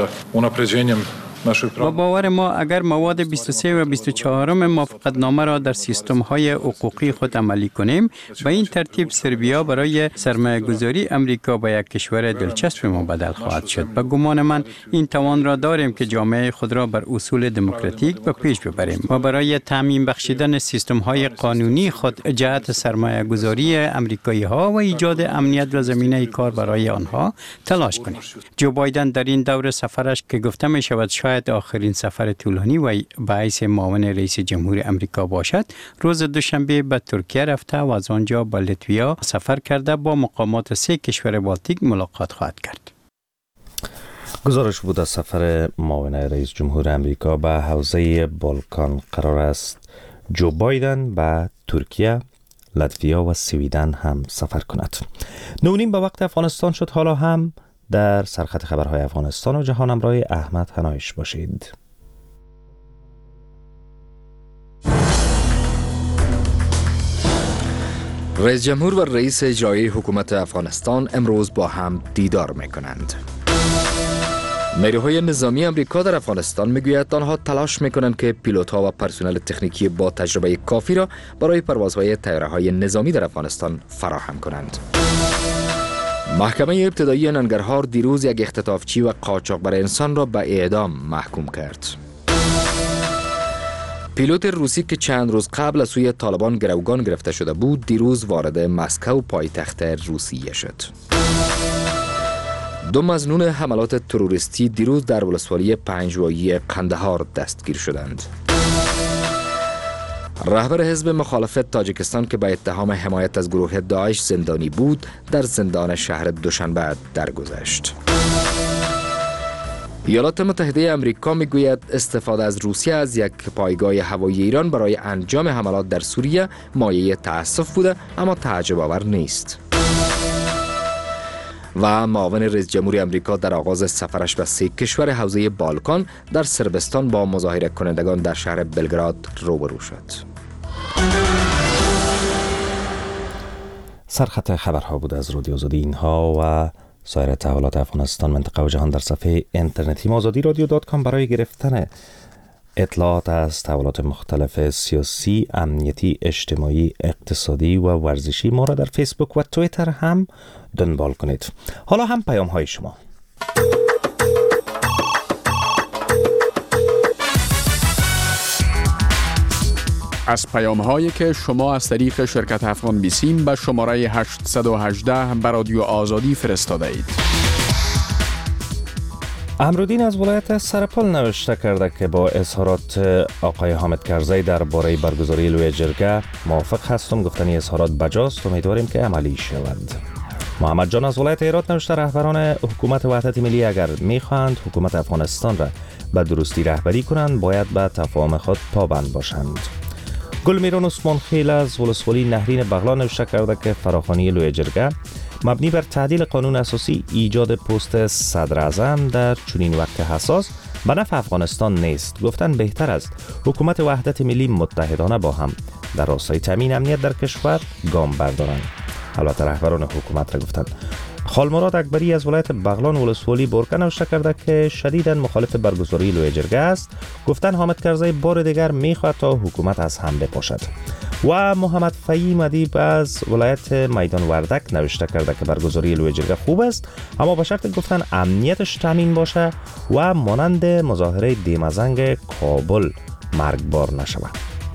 با باور ما اگر مواد 23 و 24 موافقتنامه را در سیستم های حقوقی خود عملی کنیم، به این ترتیب سربیا برای سرمایه گذاری امریکا به یک کشور دلچسب ما بدل خواهد شد. به گمان من این توان را داریم که جامعه خود را بر اصول دموکراتیک به پیش ببریم و برای تامین بخشیدن سیستم های قانونی خود جهت سرمایه گذاری امریکایی ها و ایجاد امنیت و زمینه کار برای آنها تلاش کنیم. جو بایدن در این دور سفرش که گفته می شود شاید آخرین سفر طولانی و به حیث معاون رئیس جمهور امریکا باشد، روز دوشنبه به ترکیه رفته و از آنجا به لیتویا سفر کرده با مقامات 3 کشور بالتیک ملاقات خواهد کرد. گزارش بود از سفر معاون رئیس جمهور امریکا به حوزه بالکان. قرار است جو بایدن به ترکیه، لاتویا و سویدن هم سفر کند. 9:30 به وقت افغانستان شد. حالا هم در سرخط خبرهای افغانستان و جهان همراه احمد هنایش باشید. رئیس جمهور و رئیس اجرایی حکومت افغانستان امروز با هم دیدار می‌کنند. نیروهای نظامی امریکا در افغانستان میگوید آنها تلاش میکنند که پیلوت‌ها و پرسنل تکنیکی با تجربه کافی را برای پروازهای طیاره‌های نظامی در افغانستان فراهم کنند. محکمه ابتدایی ننگرهار دیروز یک اختطافچی و قاچاقبر انسان را به اعدام محکوم کرد. پیلوت روسی که چند روز قبل از سوی طالبان گروگان گرفته شده بود دیروز وارد مسکو پایتخت روسیه شد. 2 مظنون حملات تروریستی دیروز در ولسوالی پنجوایی قندهار دستگیر شدند. رهبر حزب مخالفت تاجیکستان که به اتهام حمایت از گروه داعش زندانی بود در زندان شهر دوشنبه درگذشت. ایالات متحده آمریکا میگوید استفاده از روسیه از یک پایگاه هوایی ایران برای انجام حملات در سوریه مایه تأسف بوده اما تعجب آور نیست. و معاون رئیس جمهور آمریکا در آغاز سفرش به 3 کشور حوزه بالکان در صربستان با مظاهره کنندگان در شهر بلگراد روبرو شد. سرخط خبرها بود از رادیو آزادی. اینها و سایر تحولات افغانستان، منطقه و جهان در صفحه اینترنتی azadiiradio.com برای گرفتن اطلاعات از تحولات مختلف سیاسی، امنیتی، اجتماعی، اقتصادی و ورزشی ما را در فیسبوک و توییتر هم دنبال کنید. حالا هم پیام های شما. از پیام هایی که شما از طریق شرکت افغان بیسیم به شماره 818 به رادیو آزادی فرستاده اید. امرالدین از ولایت سرپل نوشته کرده که با اظهارات آقای حامد کرزی درباره برگزاری لوی جرگه موافق هستم. گفتنی اظهارات بجاست، امیدواریم که عملی شود. محمد جان از ولایت هرات نوشته رهبران حکومت وحدت ملی اگر میخواهند حکومت افغانستان را به درستی رهبری کنند باید به تفاهم خود پابند باشند. گلمیران عثمان خیل از ولسوالی نهرین بغلان نوشته کرده که فراخوانی لوی جرگه مبنی بر تعدیل قانون اساسی ایجاد پست صدر اعظم در چنین وقت حساس به نفع افغانستان نیست. گفتن بهتر است حکومت وحدت ملی متحدانه با هم در راستای تامین امنیت در کشور گام بردارند. البته رهبران حکومت را گفتند. خالمراد اکبری از ولایت بغلان ولسوالی برکه نوشته کرده که شدیداً مخالف برگزاری لوی جرگه است. گفتن حامد کرزی بار دیگر میخواهد تا حکومت از هم بپاشد. و محمد فهیم ادیب از ولایت میدان وردک نوشته کرده که برگزاری لوی جرگه خوب است اما به شرط گفتن امنیتش تامین باشه و مانند مظاهره دیمزنگ کابل مرگبار نشود.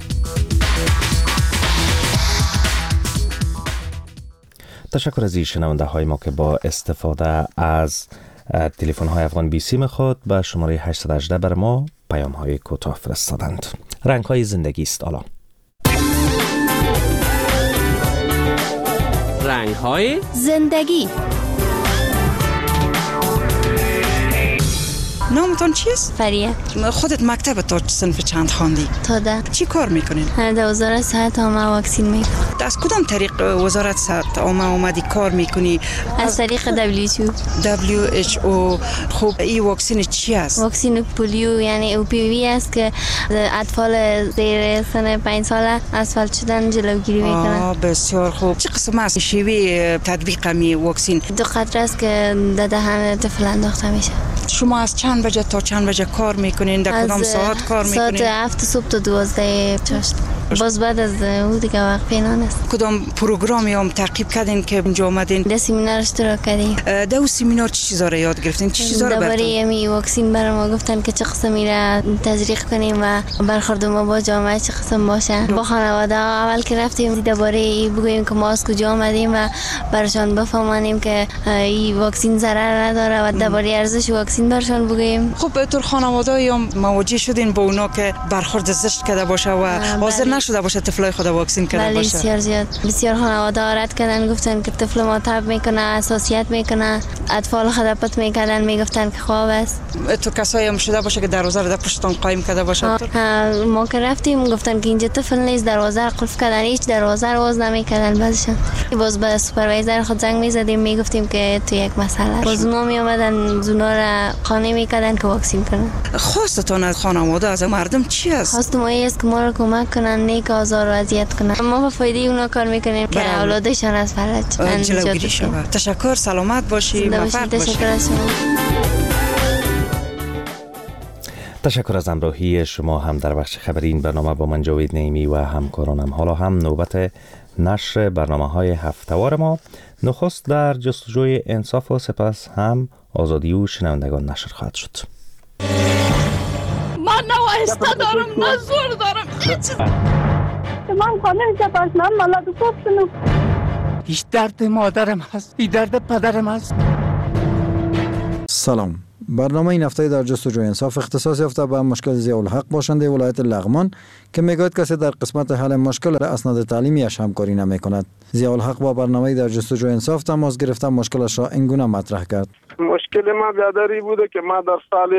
تشکر از شنونده های ما که با استفاده از تلفن های افغان بیسیم خود به شماره 818 بر ما پیام های کوتاه فرستادند. رنگ های زندگی است. حالا رنگ های زندگی. نامتون چیست؟ فریه. خودت مکتب تا صنف چند خواندی؟ تا 10. چی کار میکنین؟ در وزارت صحت عامه واکسین میکنم. از کدام طریق وزارت صحت عامه اومدی کار میکنی؟ از طریق WHO. خب این واکسن چی است؟ واکسن پولیو یعنی او پی وی است که اطفال زیر سن 5 ساله از فلج شدن جلوگیری میکنه. بسیار خوب. چه قسم است شیوه تطبیق می واکسن؟ 2 قطره است که در دهن طفل انداخته میشه. شما از چند بجه تا چند بجه کار میکنین؟ در کدام ساعت کار میکنین؟ ساعت 7 صبح تا 12 چاشت. باز بعد از او دیگه وقت پینان است. کدام پروگرامی هم تعقیب کردین که اینجا آمدین؟ در سمینار اشتراک کردیم. در سمینار چی چیزا رو یاد گرفتین؟ چی چیزا رو درباره می واکسن برای ما گفتن که چه قسمی را تزریق کنیم و برخورد ما با جامعه چه قسم باشه. با خانواده اول که رفتیم درباره ای بگوییم که ما از کجا آمدیم و برشان بفهمانیم که این واکسن ضرر نداره و درباره ارزش واکسن برشان بگوییم. خب به طور خانواده هم مواجه شدین با اونا که برخورد زشت کرده باشه و حاضر نشده باشه طفلای خود واکسن کرده باشه؟ بسیار زیاد. بسیار خانواده رد کردن، گفتن که طفل ما تب میکنه، حساسیت میکنه، اطفال خود پت میکردن، میگفتن که خواب است. تو کسایی هم شده باشه که دروازه رو در پشتون قایم کرده باشه؟ ما که رفتیم گفتن که اینجا طفل نیست، دروازه رو قفل کردن، هیچ دروازه رو باز نمیکردن. بعدش باز به سوپروایزر خود زنگ میزدیم، میگفتیم که تو یک مسئله. باز اونا میومدن زونا را قانع میکردن که واکسن کنن. خواستتون از خانواده از مردم چی است؟ خواست ما است که ما رو کمک کنن، نیک آزار و اذیت کنن. ما به فایده اونا کار میکنیم که اولادشان از فلج جلوگیری شود. تشکر، سلامت باشی، موفق باشی. تشکر از شما. تشکر از همراهی شما هم در بخش خبری این برنامه با من جاوید نعیمی و همکارانم. حالا هم نوبت نشر برنامه‌های هفته‌وار ما. نخست در جستجوی انصاف و سپس هم آزادی و شنوندگان نشر خواهد شد. من نه آهسته دارم نه زور دارم. من خانه سپس من ملت پوپشنم. هیچ درد مادرم هست، این درد پدرم هست. سلام. برنامه این هفته در جستجوی انصاف اختصاص یافته به مشکل ضیاءالحق باشنده ولایت لغمان که میگوید کسی در قسمت حل مشکل اسناد تعلیمیش همکاری نمی کند. ضیاءالحق با برنامه در جستجوی انصاف تماس گرفته مشکلش را اینگونه مطرح کرد. مشکل ما بیادری بوده که ما در سال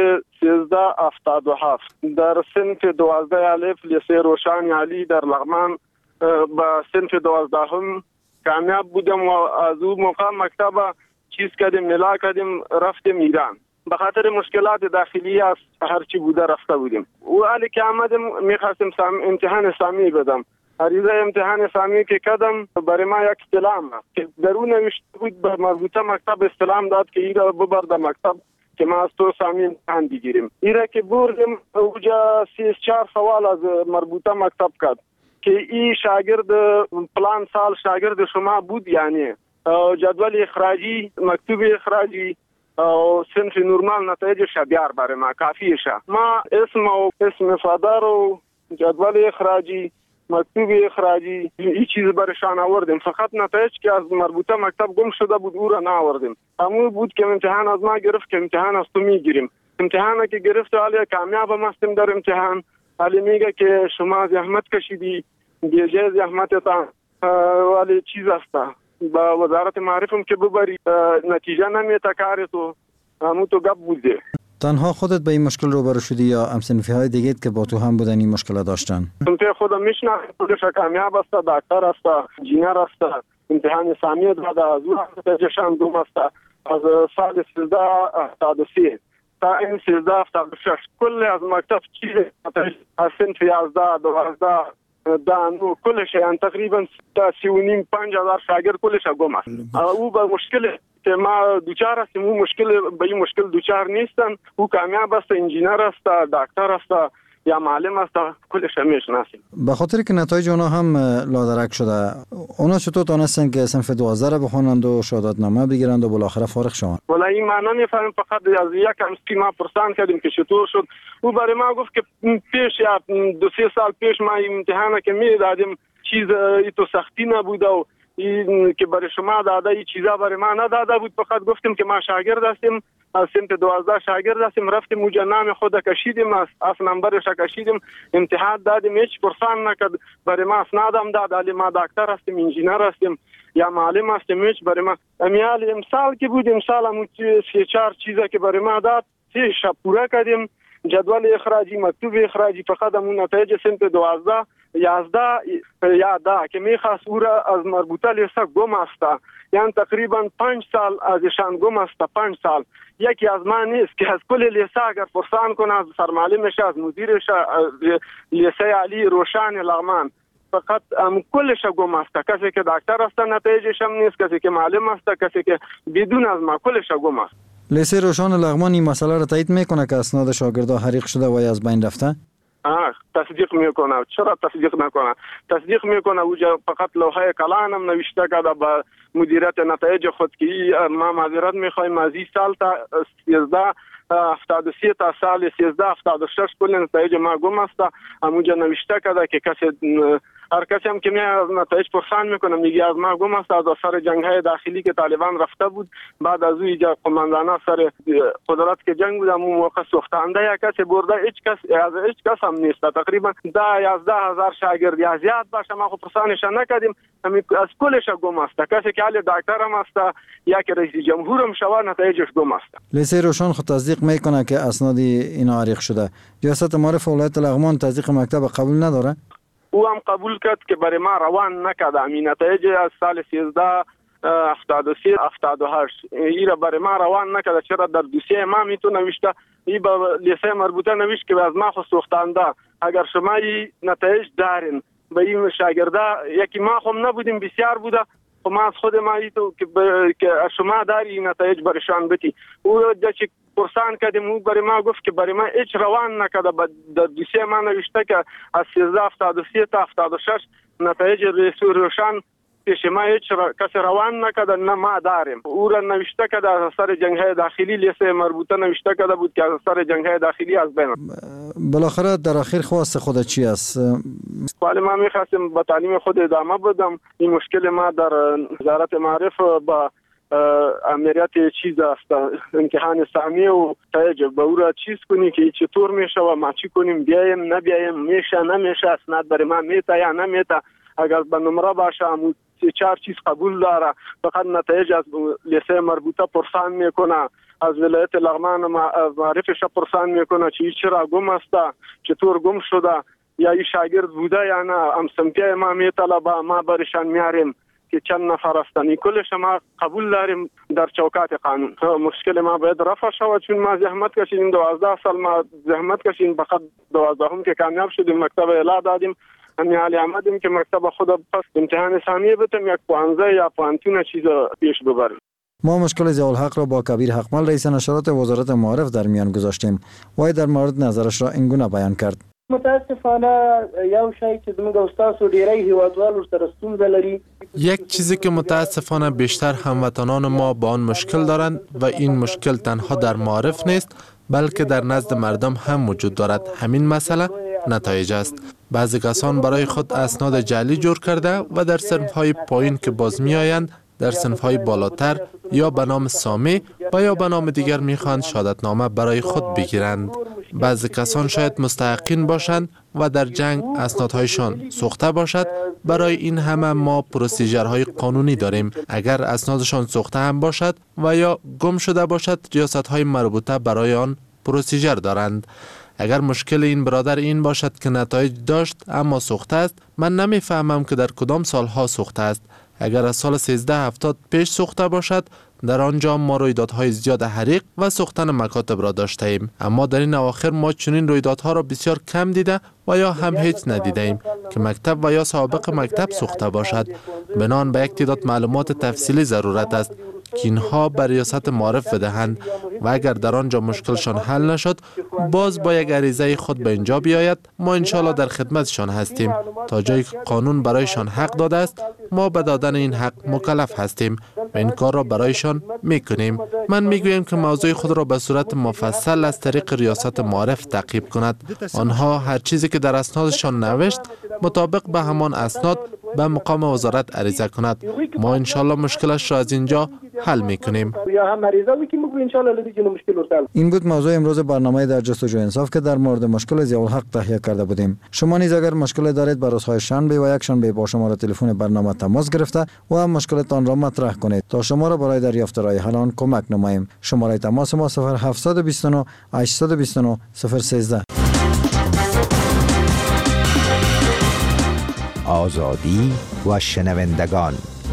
1377 در صنف 12 الف لیسه روشن علی در لغمان با صنف 12 هم کامیاب بودم و از اون موقع مکتب چیز کردیم، ملا کردیم، رفتیم ایران. به خاطر مشکلات داخلی است هرچی بوده رفته بودیم. و حالی که آمدم میخواستم امتحان سامی بدم. عریضه امتحان سامی که کردم برای ما یک استلام که درون نوشته بود به مربوطه مکتب استلام داد که ایره ببر در مکتب که ما از تو سامی امتحان بگیریم. ایره که بردیم اوجا 34 سوال از مربوطه مکتب کرد که این شاگرد پلان سال شاگرد شما بود، یعنی جدول اخراجی، مکتوب اخراجی و صنف نورمال نتایجش بیار برای ما کافیشه. ما اسم فادر و جدول اخراجی، مکتوب اخراجی این چیز برشان آوردیم، فقط نتایج که از مربوطه مکتب گم شده بود او را نآوردیم. همون بود که امتحان از ما گرفت که امتحان از تو میگیریم. امتحان که گرفت حالی کامیاب هستیم در امتحان، حالی میگه که شما زحمت کشیدی، بیجه زحمتتان ولی چیز است با وزارت معرفم که ببری نتیجه نمیته کاری تو همون تو گپ بوده. تنها خودت به این مشکل روبرو شدی یا هم‌صنفی‌های دیگه که با تو هم بودن این مشکل داشتن؟ من خودم میشناسم، خودش کامیاب است، دکتر است، انجینر است، امتحان سامی داده، از اون نتیجهشان دوم است. از سال 1383 تا این 1376 کل از مکتب چیز از صنف 11 12 دانو کلش یعنی تقریبا 3.5-5,000 شاگرد کلش گم است. او به مشکل که ما دوچار هستیم، او مشکل به این مشکل دوچار نیستن. او کامیاب است، انجینر است، دکتر است یا معلم است، کلش میشناسیم. به خاطر که نتایج اونا هم لادرک شده، اونا چطور تونستن که صنف 12 را بخونند و شهادتنامه بگیرند و بالاخره فارغ شوند؟ ولی این معنا نمیفهمم. فقط از یک امسکی ما پرسان کردیم که چطور شد. او برای ما گفت که پیش یا 2-3 سال پیش ما امتحان که میدادیم چیز ای تو سختی نبود و این که برای شما داده این چیزا برای ما نداده بود. فقط گفتیم که ما شاگرد هستیم، از صنف 12 شاگرد هستیم، رفتیم اونجا نام خود کشیدیم، از نمبرش کشیدیم، امتحان دادیم، هیچ پرسان نکرد. برای ما اسنادم داد، علی ما دکتر هستیم، انجینر هستیم یا معلم هستیم، هیچ برای ما امیال امسال که بود، امسال هم 3-4 چیزا که برای ما داد 3 شب پوره کردیم. جدول اخراجی، مکتوب اخراجی، فقط همون نتایج صنف 12 11 که میخواست او را از مربوطه لیسه گم است، یعنی تقریبا 5 سال ازشان گم است. 5 سال یکی از من نیست که از کل لیسه اگر پرسان کنه، از سرمعلمش، از مدیرش، لیسه علی روشن لغمان، فقط کلش گم است. کسی که دکتر است نتایجش هم نیست، کسی که معلم است، کسی که بدون از ما کلش گم است. لیسه روشن لغمان این مسئله را تایید میکنه که اسناد شاگردان حریق شده و از بین رفته؟ تصدیق میکنه. چرا تصدیق نکنه؟ تصدیق میکنه. اوجا فقط لوحه کلان هم نوشته کرده به مدیریت نتایج خود که ما معذرت میخوایم از این سال تا 1373 تا سال 1376 کل نتایج ما گم است. همونجا نوشته کرده که هر کسی هم که از نتایج پرسان میکنه میگه از ما گم است. از اثر جنگ های داخلی که طالبان رفته بود، بعد از اون قماندانان سر قدرت که جنگ بود، همون موقع سوختنده یک کسی برده، هیچ کس هم نیست. تقریبا 11,000 شاگرد یا زیاد باشه، ما خود پرسانش نکردیم، از کلش گم است. کسی که حال دکتر هم است یا که رئیس جمهور هم شود، نتایجش گم است. لیسه روشن خود تصدیق میکنه که اسناد اینا حریق شده. ریاست معارف ولایت لغمان تصدیق مکتب قبول نداره؟ او هم قبول کرد که برای ما روان نکرده. این نتایج از سال 1373 78 ایرا برای ما روان نکرده. چرا در دوسیه ما میتون نوشته، ای با لیسه مربوطه نوشت که از ما خود سوختنده. اگر شما این نتایج دارین به این شاگرده، یکی ما هم نبودیم، بسیار بوده، خب ما از خود ما ایتو که شما داری نتایج برشان بتی. او چه پرسان کردیم، او برای ما گفت که برای ما هیچ روان نکرده. در دوسیه ما نوشته که از 1373 تا 76 نتایج روشن پیش ما هیچ کسی روان نکرده، نه ما داریم. او را نوشته که از اثر جنگ های داخلی، لیسه مربوطه نوشته که بود که از اثر جنگ های داخلی از بین. بالاخره در اخیر خواست خود چی است؟ ولی ما میخواستیم با تعلیم خود ادامه بدم. این مشکل ما در وزارت معارف با امنیت چیز است، امتحان سهمی و تایج به او را چیز کنی که چطور میشه و ما چی کنیم، بیایم نبیایم، میشه نمیشه، اسناد برای ما میتا یا نمیتا. اگر به نمره باشه همون 4 چیز قبول داره، فقط نتایج از لیسه مربوطه پرسان میکنه، از ولایت لغمان معرفش پرسان میکنه چی چرا گم است، چطور گم شده، یا این شاگرد بوده یا نه. امسمتیه ما میطلبه، ما برشان میاریم که چند نفر هستن. کلش ما قبول داریم در چوکات قانون. مشکل ما باید رفع شود، چون ما زحمت کشیدیم 12 سال، ما زحمت کشیدیم، فقط 12 هم که کامیاب شدیم، مکتب اعلا دادیم، همین حالی آمدیم که مکتب خود پس امتحان ثانیه بتیم، یک پوانزه یا پوانتون چیز پیش ببریم. ما مشکل ضیاء الحق را با کبیر حقمل رئیس نشرات وزارت معارف در میان گذاشتیم. وای در مورد نظرش را اینگونه بیان کرد: متاسفانه یو شی چې زموږ استادو ډیری هیوادوال ورسره ستونزه لري. یک چیزی که متاسفانه بیشتر هموطنان ما با آن مشکل دارند و این مشکل تنها در معارف نیست بلکه در نزد مردم هم وجود دارد. همین مسئله نتایج است. بعضی کسان برای خود اسناد جعلی جور کرده و در صنف‌های پایین که باز می‌آیند در صنف‌های بالاتر یا به نام سامی و یا به نام دیگر می‌خواهند شهادتنامه برای خود بگیرند. بعضی کسان شاید مستحقین باشند و در جنگ اسنادهایشان سوخته باشد. برای این همه ما پروسیجرهای قانونی داریم. اگر اسنادشان سوخته هم باشد و یا گم شده باشد، ریاست‌های مربوطه برای آن پروسیجر دارند. اگر مشکل این برادر این باشد که نتایج داشت اما سوخته است، من نمیفهمم که در کدام سالها سوخته است. اگر از سال 1370 پیش سوخته باشد، در آنجا ما رویدادهای زیاد حریق و سوختن مکاتب را داشته ایم، اما در این اواخر ما چنین رویدادها را بسیار کم دیده و یا هم هیچ ندیده ایم که مکتب و یا سابق مکتب سوخته باشد. بنان به یک تعداد معلومات تفصیلی ضرورت است که اینها به ریاست معارف بدهند و اگر در آنجا مشکلشان حل نشد، باز با یک عریضه خود به اینجا بیاید. ما انشالله در خدمتشان هستیم. تا جایی که قانون برایشان حق داده است، ما به دادن این حق مکلف هستیم و این کار را برایشان میکنیم. من میگویم که موضوع خود را به صورت مفصل از طریق ریاست معارف تعقیب کند. آنها هر چیزی که در اسنادشان نوشت مطابق به همان اسناد به مقام وزارت عریضه کند. ما انشالله مشکلش را از اینجا حل میکنیم. یا هم مریضا میگیم ان شاء الله لدی مشکل حل. این بود موضوع امروز برنامه در جستجوی انصاف که در مورد مشکل ضیاءالحق تهیه کرده بودیم. شما نیز اگر مشکل دارید بر روزهای شنبه و یک شنبه با شماره تلفن برنامه تماس گرفته و هم مشکلتان را مطرح کنید تا شما را برای دریافت راه حل آن کمک نماییم. شماره تماس ما 0729 829 013. آزادی و شنوندگان.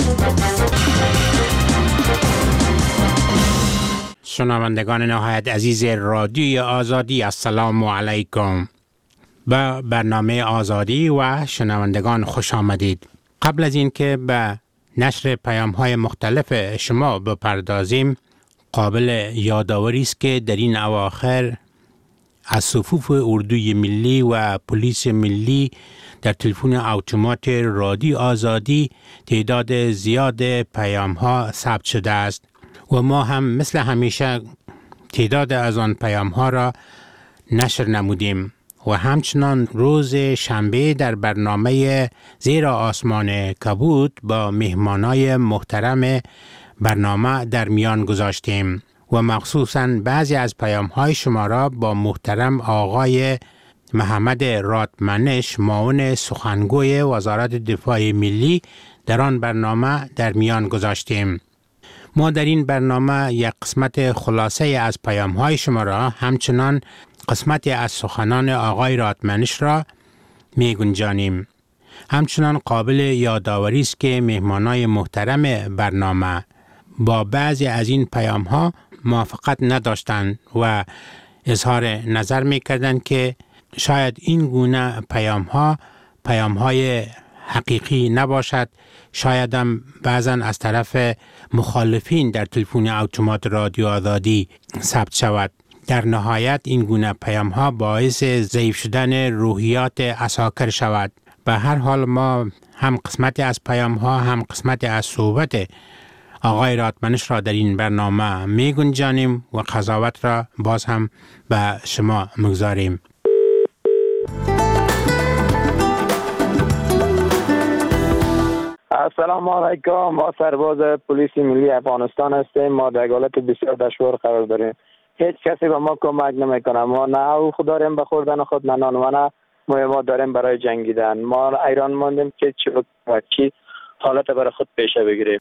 شنوندگان نهایت عزیز رادیوی آزادی، السلام علیکم. به برنامه آزادی و شنوندگان خوش آمدید. قبل از اینکه به نشر پیام‌های مختلف شما بپردازیم، قابل یادآوری است که در این اواخر از صفوف اردوی ملی و پلیس ملی در تلفن اتومات رادیو آزادی تعداد زیاد پیام‌ها ثبت شده است و ما هم مثل همیشه تعداد از آن پیام‌ها را نشر نمودیم و همچنان روز شنبه در برنامه زیر آسمان کبود با مهمانای محترم برنامه در میان گذاشتیم و مخصوصاً بعضی از پیام‌های شما را با محترم آقای محمد رادمنش، معاون سخنگوی وزارت دفاع ملی، در آن برنامه در میان گذاشتیم. ما در این برنامه یک قسمت خلاصه از پیام‌های شما را، همچنان قسمتی از سخنان آقای رادمنش را می گنجانیم. همچنان قابل یادآوری است که مهمانای محترم برنامه با بعضی از این پیام‌ها موافقت نداشتند و اظهار نظر می‌کردند که شاید این گونه پیام‌های حقیقی نباشد، شاید هم بعضاً از طرف مخالفین در تلفن اتومات رادیو آزادی ثبت شود. در نهایت این گونه پیام‌ها باعث ضعیف شدن روحیات عساکر شود. به هر حال ما هم قسمتی از پیام‌ها هم قسمتی از صحبت آقای رادمنش را در این برنامه می گنجانیم و قضاوت را باز هم به شما می‌گذاریم. السلام علیکم. ما سرباز پلیس ملی افغانستان هستیم. ما در حالت بسیار دشوار قرار داریم. هیچ کسی به ما کمک نمیکنه. ما نه اوخ داریم به خوردن خود، نه نان و نه مهمات داریم برای جنگیدن. ما ایران ماندیم که چی حالت برای خود پیشه بگیریم.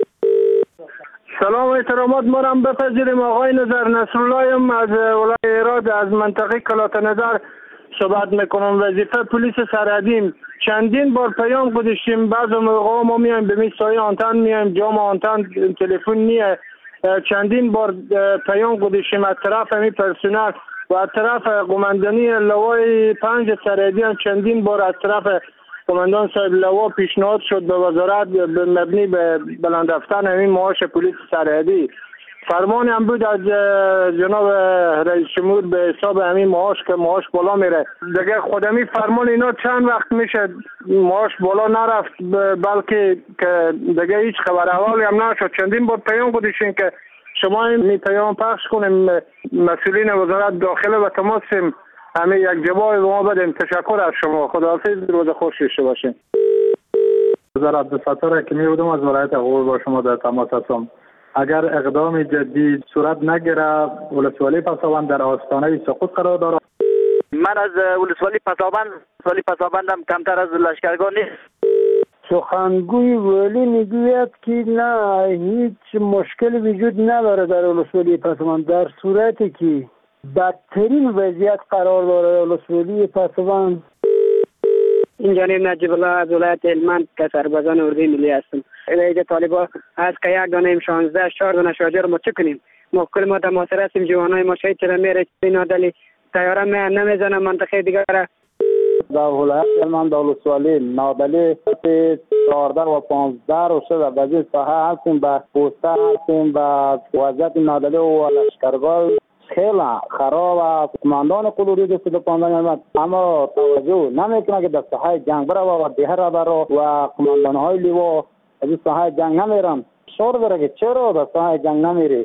سلام و احترامات ما را بپذیریم. آقای نظر نصرالله از ولایت هرات از منطقه کلات نظر صحبت میکنم. وظیفه پلیس سرحدیم. چندین بار پیام گذاشتیم. بعضی موقع ما میایم به میسای آنتن میایم، جام آنتن تلفن نیه. چندین بار پیام گذاشتیم از طرف همی پرسنل و از طرف قماندانی لوای 5 سرحدی هم چندین بار از طرف قماندان صاحب لوا پیشنهاد شد به وزارت به مبنی به بلند رفتن همین معاش پلیس سرحدی. فرمان هم بود از جناب رئیس جمهور به حساب همین معاش که معاش بالا میره. دیگه خودمی فرمان اینا چند وقت میشه معاش بالا نرفت، بلکه که دیگه هیچ خبر اولی هم نشد. چندین بار پیام گذاشتیم که شما این پیام پخش کنیم، مسئولین وزارت داخله و تماسیم همه یک جواب به ما بدیم. تشکر از شما. خداحافظ، روز خوش داشته باشین. وزارت عبدالستار که میودم از ولایت غور با شما در تماس هستم. اگر اقدام جدی صورت نگیره ولسوالی پسابند در آستانه سقوط قرار داره. من از ولسوالی پسابندم کمتر از لشکرگاه نیست. سخنگوی ولی میگوید که نه هیچ مشکل وجود نداره در ولسوالی پسابند، در صورتی که بدترین وضعیت قرار داره ولسوالی پسابند. این جانب نجیب الله از ولایت هلمند که سربازان اردوی ملی هستم. ایده طالبا هست که یک دانه 16 4 دانه شاجر ما چه کنیم؟ ما کل ما در محاصره هستیم. جوانای ما شهید چرا میره نادلی طیاره نمیزنه منطقه دیگر را. در ولایت هلمند ولسوالی نادلی 14 و 15 رو شده. بعضی ساحه هستیم به پوسته هستیم به وضعیت نادلی و لشکرگاه خیلی خراب است. قماندان قلوری دست پاندن اما توجه نمیکنه که در ساحه جنگ بره و دیه را بره و قماندان های لیوا از ساحه جنگ نمیرن. شور داره که چرا در ساحه جنگ نمیری؟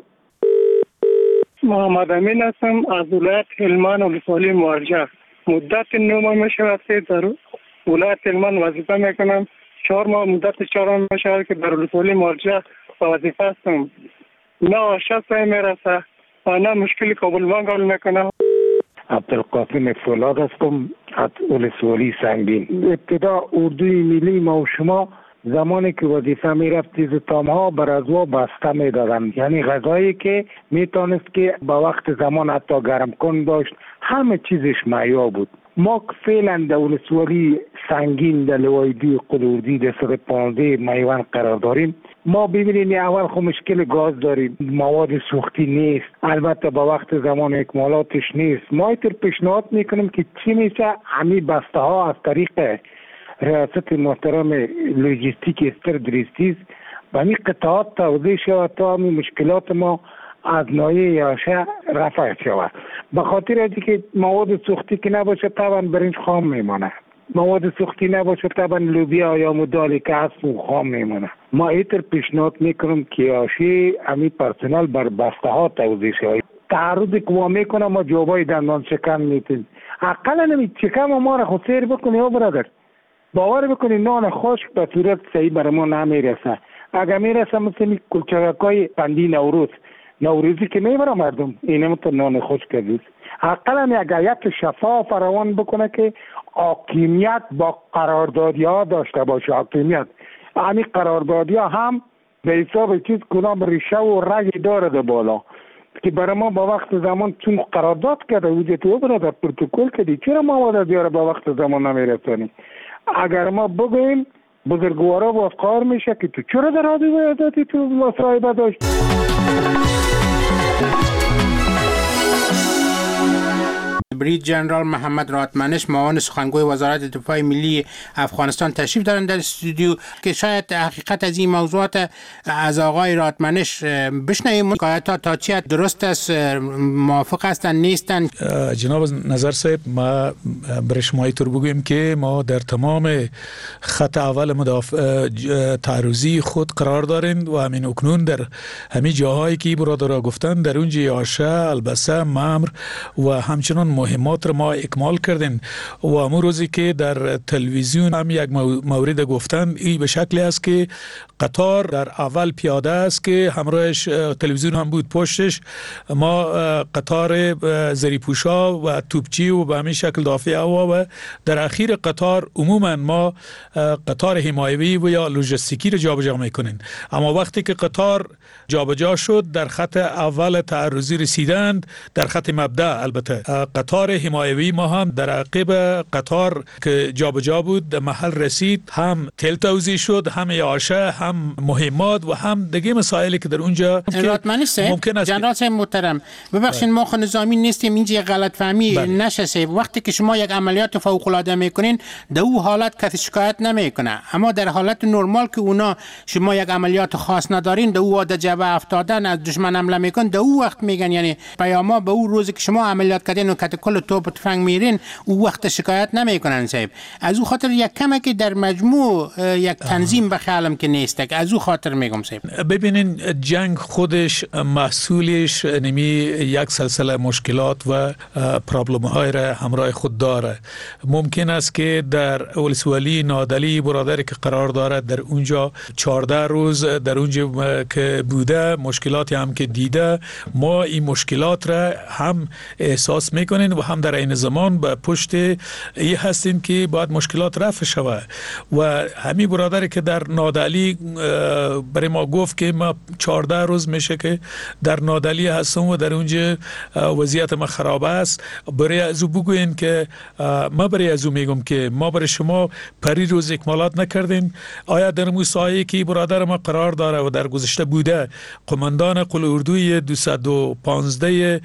محمد امین هستم از ولایت هلمند ولسوالی موجه. مدت 9 ماه میشود که در ولایت هلمند وظیفه میکنم. 4 ماه مدت 4 ماه شهر که در ولسوالی مراجعه و وظیفه هستم، نه آشست میرسه و نه مشکلی قابل حل میکنه. عبدالقاسم فولاد هستم از ولسوالی سنگین. ابتدا اردوی ملی ما و شما زمانی که وظیفه میرفت زتام ها بر از وا بسته میدادن، یعنی غذایی که میتونست که با وقت زمان حتی گرم کن داشت، همه چیزش معیار بود. ما فعلا در ولسوالی سنگین در لوایدی قلوردی در 115 میوان قرار داریم. ما ببینید اول خب مشکل گاز داریم، مواد سوختی نیست، البته با وقت زمان اکمالاتش نیست. ما ایتر پیشنهاد میکنیم که چی میشه همی بسته ها از طریق ریاست محترم لوجستیک استر دریستیز و همی قطعات توضیح شود تا همی مشکلات ما از نایه یاشه رفع شود. به خاطر از که مواد سوختی که نباشه طبعا برنج خام میمانه، مواد سوختی نباشه طبعا لوبیا یا مدالی که هست خام میمانه. ما ایتر پیشنهاد میکنم که یاشی همی پرسنل بر بسته ها توضیح شود. تعرضی که ما میکنم ما جوابای دندان شکم میتونیم اقلا نمی چکم ما را خود سیر بکنی یا برادر. باور بکنی نان خشک به صورت صحیح بر ما نمیرسه. اگر میرسه مثل کلچگکای پندی نوروزی که میبره مردم اینه تو نان خشک عزیز. اقلا اگر یک شفاف روان بکنه که حاکمیت با قراردادی ها داشته باشه. حاکمیت همین قراردادی ها هم به حساب چیز کنم ریشه و رگ داره ده بالا که برای ما با وقت زمان چون قرارداد کرده وجود تو برادر پروتکل کردی، چرا مواد دیاره با وقت زمان نمیرسانی؟ اگر ما بگویم بزرگوارا با افکار میشه که تو چرا در رادیو آزادی تو مصاحبه داشت؟ برید جنرال محمد راتمنش معاون سخنگوی وزارت دفاع ملی افغانستان تشریف دارند در استودیو که شاید حقیقت از این موضوعات از آقای راتمنش بشنویم. تا چی درست است، موافق هستند نیستند؟ جناب نظر صاحب، ما برای شما اینطور بگویم که ما در تمام خط اول تعرضی خود قرار داریم و همین اکنون در همین جاهایی که برادرها گفتن در اونجا یاشه، البسه، ممر و همچنان مهمات را ما اکمال کردیم و امو روزی که در تلویزیون هم یک مورد گفتن این به شکلی است که قطار در اول پیاده است که همراهش تلویزیون هم بود پشتش. ما قطار زریپوشا و توپچی و به همین شکل دافع هوا و در اخیر قطار عموما ما قطار حمایوی و یا لوجستیکی را جابجا میکنیم. اما وقتی که قطار جابجا شد در خط اول تعرضی رسیدند، در خط مبدأ البته قطار حمایوی ما هم در عقب قطار که جابجا بود در محل رسید، هم تل توزیع شد، هم یاشه، هم مهمات و هم دیگه مسائلی که در اونجا ممکن است. جنرال صاحب محترم ببخشید ما خود نظامی نیستیم، اینجا غلط فهمی نشه. وقتی که شما یک عملیات فوق العاده میکنین در اون حالت کسی شکایت نمیکنه، اما در حالت نرمال که اونا شما یک عملیات خاص ندارین در اون وقت جبهه افتادن از دشمن حمله میکن در اون وقت میگن، یعنی پیاما به اون روزی که شما عملیات کردین و کل توپ و تفنگ میرین اون وقت شکایت نمیکنن صاحب. از اون خاطر یک کمه که در مجموع یک تنظیم به خیالم که نیست، از اون خاطر میگم صاحب. ببینین جنگ خودش محصولش نمی یک سلسله مشکلات و پرابلم های را همراه خود داره. ممکن است که در ولسوالی نادلی برادری که قرار دارد در اونجا 14 روز در اونجا که بوده مشکلاتی هم که دیده، ما این مشکلات را هم احساس میکنین و هم در این زمان به پشت ای هستیم که باید مشکلات رفع شود. و همین برادری که در نادلی برای ما گفت که ما 14 روز میشه که در نادلی هستم و در اونجا وضعیت ما خراب است، برای ازو بگوین که ما برای ازو میگم که ما برای شما پری روز اکمالات نکردیم. آیا در موسایی که برادر ما قرار داره و در گذشته بوده قماندان قل اردوی 215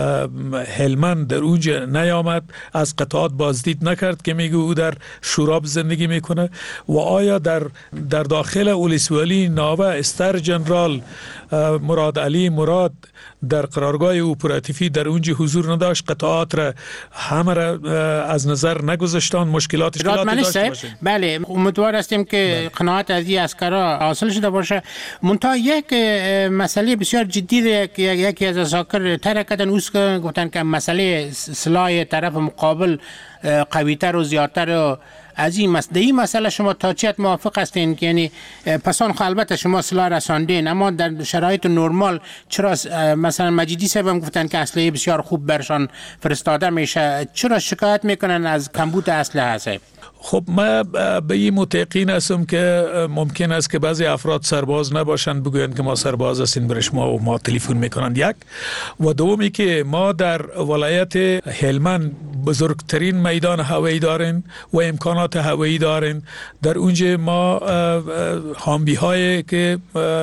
هلمند در اونجا نیامد، از قطعات بازدید نکرد که میگه او در شوراب زندگی میکنه؟ و آیا در داخل ولسوالی ناوه استر جنرال مراد علی مراد در قرارگاه اپراتیفی در اونجا حضور نداشت، قطعات را همه را از نظر نگذاشتن، مشکلاتش داشته باشه؟ بله، امیدوار هستیم که قناعت از این اسکرا حاصل شده باشه. منتها یک مسئله بسیار جدی که یکی از اساکر طرح کردن اوست که گفتن که مسئله سلاح طرف مقابل قویتر و زیادتر و از این مسئله شما تا چه موافق هستین که یعنی پسان البته شما سلاح رساندین، اما در شرایط نرمال چرا مثلا مجیدی صاحب هم گفتن که اسلحه بسیار خوب برشان فرستاده میشه، چرا شکایت میکنن از کمبود اسلحه هست؟ خب ما به این متقین هستم که ممکن است که بعضی افراد سرباز نباشند بگویند که ما سرباز هستیم برای شما و ما تلفن میکنند، یک و دومی که ما در ولایت هلمند بزرگترین میدان هوایی داریم و امکانات هوایی داریم. در اونجا ما هامبی های که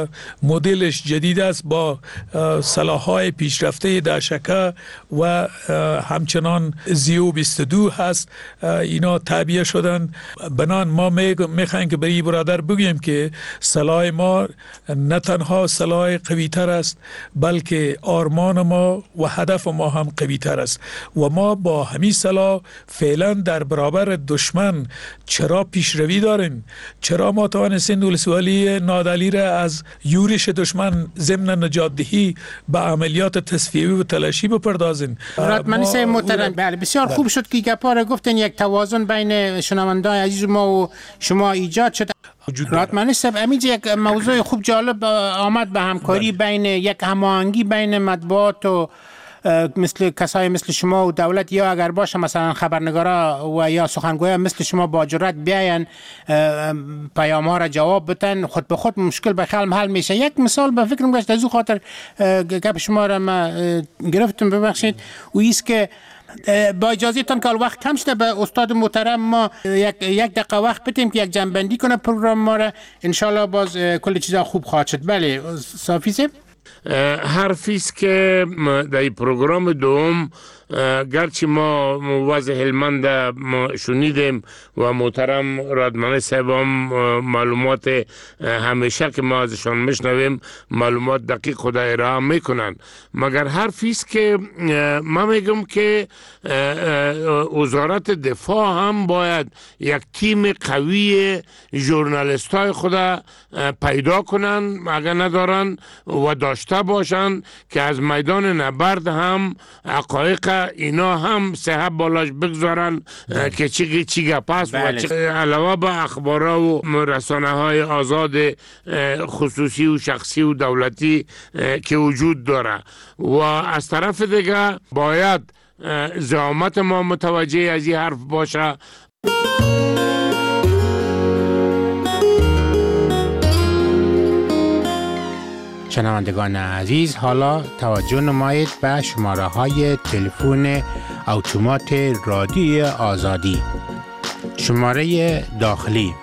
مدلش جدید است با سلاح‌های پیشرفته داشکه و همچنان زیو 22 هست، اینا تعبیه شدن. بنان ما میخوایم که برای برادر بگویم که سلاح ما نه تنها سلاح قوی تر است بلکه آرمان ما و هدف ما هم قوی تر است و ما با همین سلاح فعلا در برابر دشمن چرا پیشروی داریم، چرا ما توانستیم ولسوالی نادعلی را از یورش دشمن ضمن نجات دهی به عملیات تصفیه‌ای و تلاشی بپردازیم. رادمنی صاحب محترم، بله بسیار خوب شد که گپا را گفتن، یک توازن بین شنوندگان عزیز ما و شما ایجاد شد. رادمنی صاحب همینجا یک موضوع خوب جالب آمد به همکاری بین یک هماهنگی بین مطبوعات و مثل کسای مثل شما و دولت، یا اگر باشه مثلا خبرنگارا و یا سخنگویا مثل شما با جرأت بیاین پیام ها را جواب بدن، خود به خود مشکل به حل میشه. یک مثال به فکرم گشت، از او خاطر گپ شما را ما گرفتم، ببخشید، و ایست که با اجازه تان که وقت کم شده به استاد محترم ما یک دقیقه وقت بدیم که یک جنبندی کنه پروگرام ما را، انشالله باز کل چیزا خوب خواهد شد. بله صافی صاحب. حرفیست که در پروگرام دوم گرچه ما وضع هلمند ما شنیدیم و محترم رادمنی صاحب هم معلومات همیشه که ما ازشان میشنویم معلومات دقیق خود ارائه میکنن، مگر حرفیست که ما میگم که وزارت دفاع هم باید یک تیم قوی ژورنالیست های خود پیدا کنن اگر ندارن و داشته باشن که از میدان نبرد هم حقایق اینا هم صحت بالاش بگذارن که چی گپ است و علاوه به اخبارها و رسانه های آزاد خصوصی و شخصی و دولتی که وجود داره. و از طرف دیگه باید زعامت ما متوجه از این حرف باشه. شنوندگان عزیز، حالا توجه نمایید به شماره های تلفن اتومات رادیو آزادی. شماره داخلی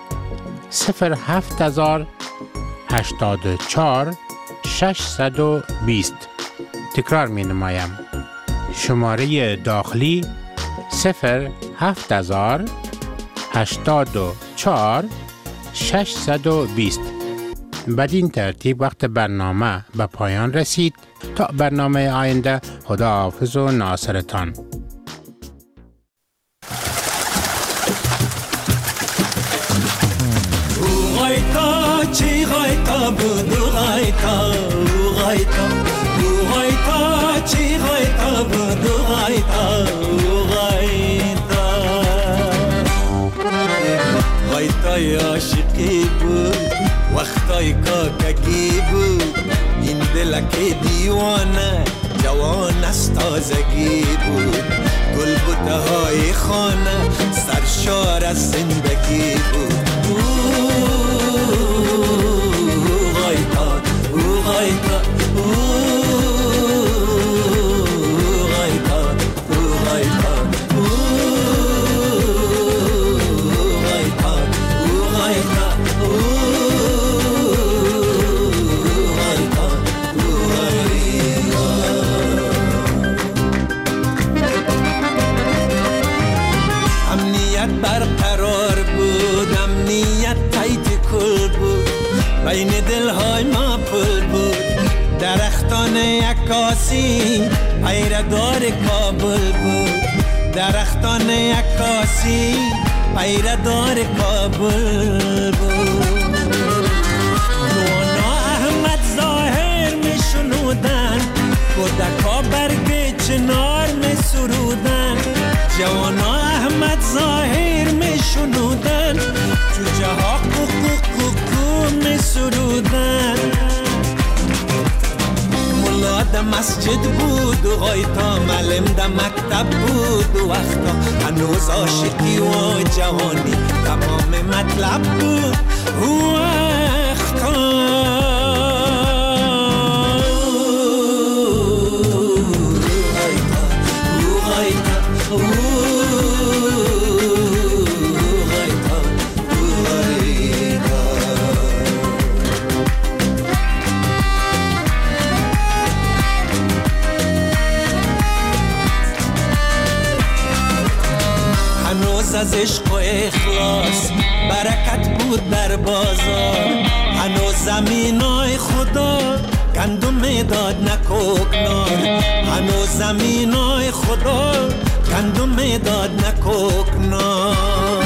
07084 620. تکرار می نمایم. شماره داخلی 07084 620. بدین ترتیب وقت برنامه به پایان رسید. تا برنامه آینده، خداحافظ و ناصرتان. وقتای کاکگی بود این دلک دیوانه جوان از تازگی بود، گل بوته های خانه سرشار از زندگی بود. بین دلهای ما پل بود درختان عکاسی پیردار کابل بود، درختان عکاسی پیردار کابل بود. نوانا احمد ظاهر می شنودن، کودکا برگ چنار می سرودن. جوانا احمد ظاهر می شنودن جوجه ها کوکو می سرودن ملا ده مسجد بود و غایتا معلم ده مکتب بود و وقتا هنوز عاشقی و جوانی تمام مطلب بود و وقتا از عشق و اخلاص برکت بود در بازار هنوز زمینای خدا گندم میداد نکوکنار هنوز زمینای خدا گندم میداد نکوکنار